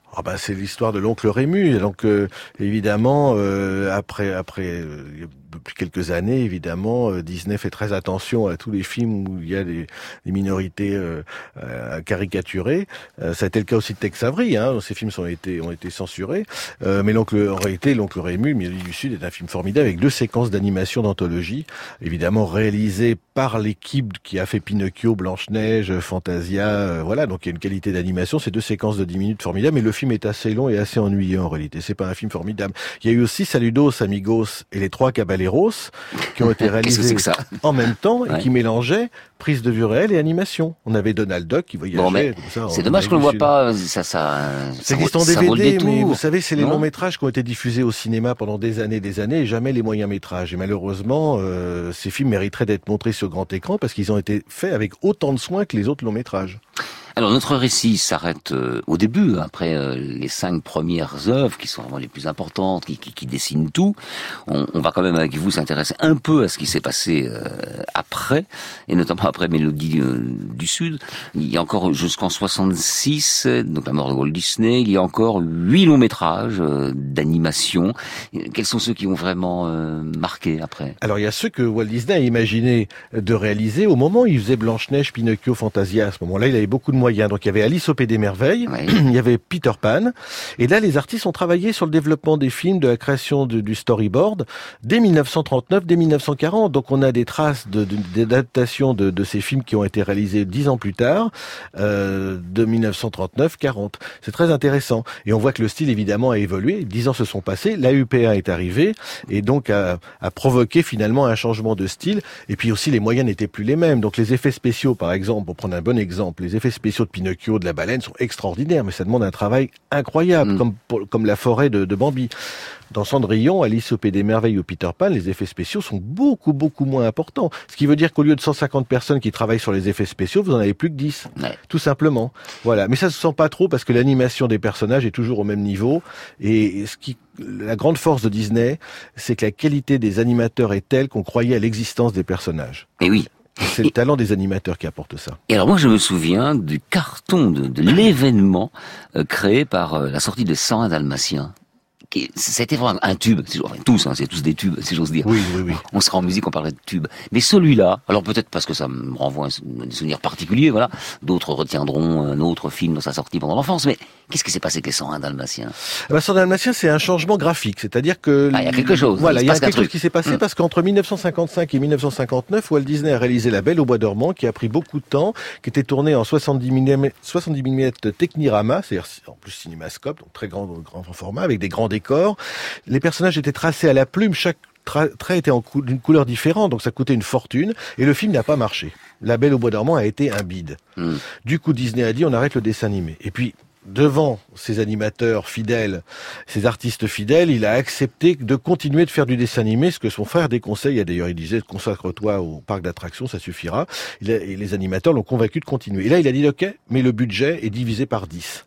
Ah bah c'est l'histoire de l'oncle Rému. Donc euh, évidemment euh, après après euh, depuis quelques années évidemment euh, Disney fait très attention à tous les films où il y a des, des minorités euh, euh, caricaturées. Euh, ça a été le cas aussi de Tex Avery. Hein, ces films ont été ont été censurés. Euh, mais l'oncle en réalité l'oncle Rému, Mélodie du Sud, est un film formidable avec deux séquences d'animation d'anthologie, évidemment réalisées par l'équipe qui a fait Pinocchio, Blanche-Neige, Fantasia. Euh, voilà, donc il y a une qualité d'animation. Ces deux séquences de dix minutes formidables. Mais le film est assez long et assez ennuyeux en réalité. C'est pas un film formidable. Il y a eu aussi Saludos Amigos et les Trois Caballeros qui ont été réalisés que que en même temps et ouais. qui mélangeaient prise de vue réelle et animation. On avait Donald Duck qui voyageait. Bon, mais comme ça, c'est dommage qu'on ne le voit pas. Ça, ça, ça existe en ça D V D, vaut le détour. mais vous savez, c'est les non longs métrages qui ont été diffusés au cinéma pendant des années, des années, et jamais les moyens métrages. Et malheureusement, euh, ces films mériteraient d'être montrés sur grand écran parce qu'ils ont été faits avec autant de soin que les autres longs métrages. Alors notre récit s'arrête euh, au début, après euh, les cinq premières œuvres qui sont vraiment les plus importantes, qui, qui, qui dessinent tout. On, on va quand même avec vous s'intéresser un peu à ce qui s'est passé euh, après, et notamment après Mélodie euh, du Sud. Il y a encore jusqu'en soixante-six, donc la mort de Walt Disney, il y a encore huit longs métrages euh, d'animation. Quels sont ceux qui ont vraiment euh, marqué après? Alors il y a ceux que Walt Disney a imaginé de réaliser au moment où il faisait Blanche-Neige, Pinocchio, Fantasia. À ce moment-là, il avait beaucoup de moyens. Donc il y avait Alice au Pays des Merveilles, oui. Il y avait Peter Pan, et là les artistes ont travaillé sur le développement des films, de la création de, du storyboard dès mille neuf cent trente-neuf, dès mille neuf cent quarante. Donc on a des traces de, de, d'adaptation de, de ces films qui ont été réalisés dix ans plus tard, euh, de mille neuf cent trente-neuf quarante. C'est très intéressant. Et on voit que le style évidemment a évolué. Dix ans se sont passés, l'A U P A est arrivé et donc a, a provoqué finalement un changement de style. Et puis aussi les moyens n'étaient plus les mêmes. Donc les effets spéciaux, par exemple, pour prendre un bon exemple, les effets spéciaux de Pinocchio, de la baleine sont extraordinaires, mais ça demande un travail incroyable, mmh. comme, pour, comme la forêt de, de Bambi. Dans Cendrillon, Alice au Pays des Merveilles ou Peter Pan, les effets spéciaux sont beaucoup, beaucoup moins importants. Ce qui veut dire qu'au lieu de cent cinquante personnes qui travaillent sur les effets spéciaux, vous en avez plus que dix. Ouais. Tout simplement. Voilà. Mais ça se sent pas trop parce que l'animation des personnages est toujours au même niveau. Et ce qui, la grande force de Disney, c'est que la qualité des animateurs est telle qu'on croyait à l'existence des personnages. Et oui. C'est le talent des animateurs qui apporte ça. Et alors moi je me souviens du carton, de, de l'événement euh, créé par euh, la sortie de cent un Dalmatiens. C'était vraiment un tube, enfin, tous, hein, c'est tous des tubes, si j'ose dire. Oui, oui, oui. On sera en musique, on parlerait de tubes. Mais celui-là, alors peut-être parce que ça me renvoie à des souvenirs particuliers, voilà. D'autres retiendront un autre film de sa sortie pendant l'enfance, mais qu'est-ce qui s'est passé avec les cent un Dalmatiens? Eh ben, cent un Dalmatiens, c'est un changement graphique, c'est-à-dire que... Ah, il y a quelque chose. Voilà, il y a quelque chose truc. qui s'est passé, mmh. parce qu'entre mille neuf cent cinquante-cinq et mille neuf cent cinquante-neuf, Walt Disney a réalisé La Belle au bois dormant, qui a pris beaucoup de temps, qui était tourné en soixante-dix millimètres Technirama, c'est-à-dire en plus cinémascope, donc très grand, grand format, avec des grands décors. Les personnages étaient tracés à la plume, chaque tra- trait était en cou- d'une couleur différente, donc ça coûtait une fortune, et le film n'a pas marché. La Belle au bois dormant a été un bide. Mm. Du coup, Disney a dit, on arrête le dessin animé. Et puis, devant ces animateurs fidèles, ces artistes fidèles, il a accepté de continuer de faire du dessin animé, ce que son frère déconseille. D'ailleurs, il disait, consacre-toi au parc d'attractions, ça suffira. Il a, et les animateurs l'ont convaincu de continuer. Et là, il a dit, ok, mais le budget est divisé par dix.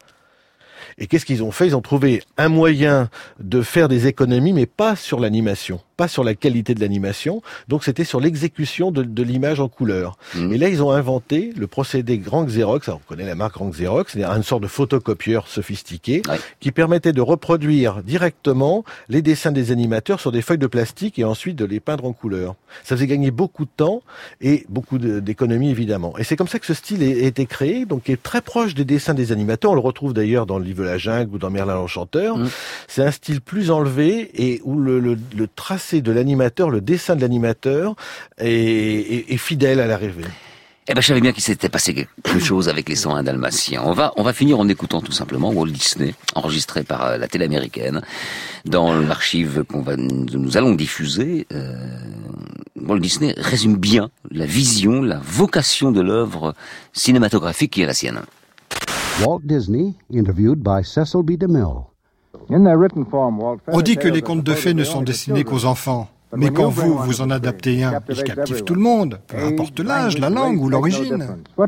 Et qu'est-ce qu'ils ont fait? Ils ont trouvé un moyen de faire des économies, mais pas sur l'animation, pas sur la qualité de l'animation. Donc c'était sur l'exécution de, de l'image en couleur. Mmh. Et là, ils ont inventé le procédé Grand Xerox. Alors, on connaît la marque Grand Xerox, c'est une sorte de photocopieur sophistiqué, ouais. qui permettait de reproduire directement les dessins des animateurs sur des feuilles de plastique et ensuite de les peindre en couleur. Ça faisait gagner beaucoup de temps et beaucoup de, d'économies, évidemment. Et c'est comme ça que ce style a été créé, donc qui est très proche des dessins des animateurs. On le retrouve d'ailleurs dans le livre La Jungle ou dans Merlin l'Enchanteur. Mmh. C'est un style plus enlevé et où le, le, le tracé de l'animateur, le dessin de l'animateur est, est, est fidèle à l'arrivée. Eh ben, je savais bien qu'il s'était passé quelque chose avec les cent un Dalmatiens. On va, on va finir en écoutant tout simplement Walt Disney, enregistré par la télé américaine, dans l'archive qu'on va, nous allons diffuser. Euh, Walt Disney résume bien la vision, la vocation de l'œuvre cinématographique qui est la sienne. Walt Disney, interviewed by Cecil B. DeMille. On dit que les contes de fées ne sont destinés qu'aux enfants. Mais quand vous, vous en adaptez un, il captive tout le monde, peu importe l'âge, la langue ou l'origine.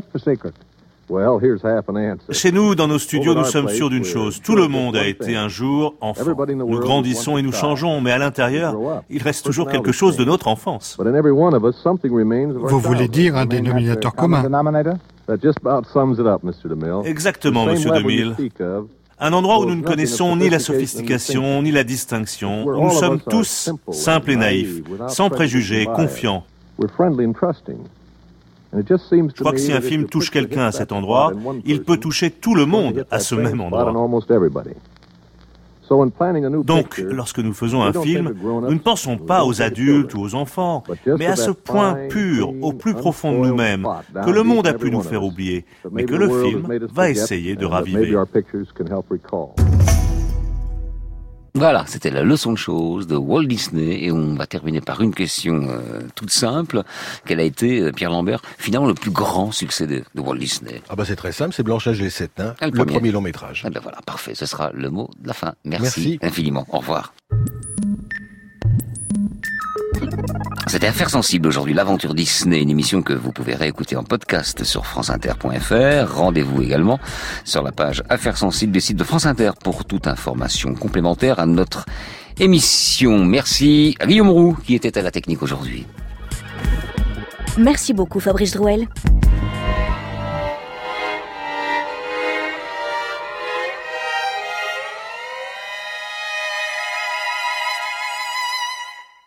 Chez nous, dans nos studios, nous sommes sûrs d'une chose. Tout le monde a été un jour enfant. Nous grandissons et nous changeons, mais à l'intérieur, il reste toujours quelque chose de notre enfance. Vous voulez dire un dénominateur commun? Exactement, Monsieur DeMille. Un endroit où nous ne connaissons ni la sophistication, ni la distinction, où nous sommes tous simples et naïfs, sans préjugés, confiants. Je crois que si un film touche quelqu'un à cet endroit, il peut toucher tout le monde à ce même endroit. Donc, lorsque nous faisons un film, nous ne pensons pas aux adultes ou aux enfants, mais à ce point pur, au plus profond de nous-mêmes, que le monde a pu nous faire oublier, mais que le film va essayer de raviver. Voilà, c'était la leçon de choses de Walt Disney, et on va terminer par une question euh, toute simple. Quel a été, euh, Pierre Lambert, finalement le plus grand succès de, de Walt Disney? Ah bah c'est très simple, c'est Blanche-Neige et les Sept Nains, le, le premier. premier long métrage. Ah ben voilà, parfait, ce sera le mot de la fin. Merci, Merci. infiniment, au revoir. C'était Affaires sensibles aujourd'hui, l'aventure Disney, une émission que vous pouvez réécouter en podcast sur franceinter point f r. Rendez-vous également sur la page Affaires sensibles du site de France Inter pour toute information complémentaire à notre émission. Merci à Guillaume Roux qui était à la technique aujourd'hui. Merci beaucoup Fabrice Drouel.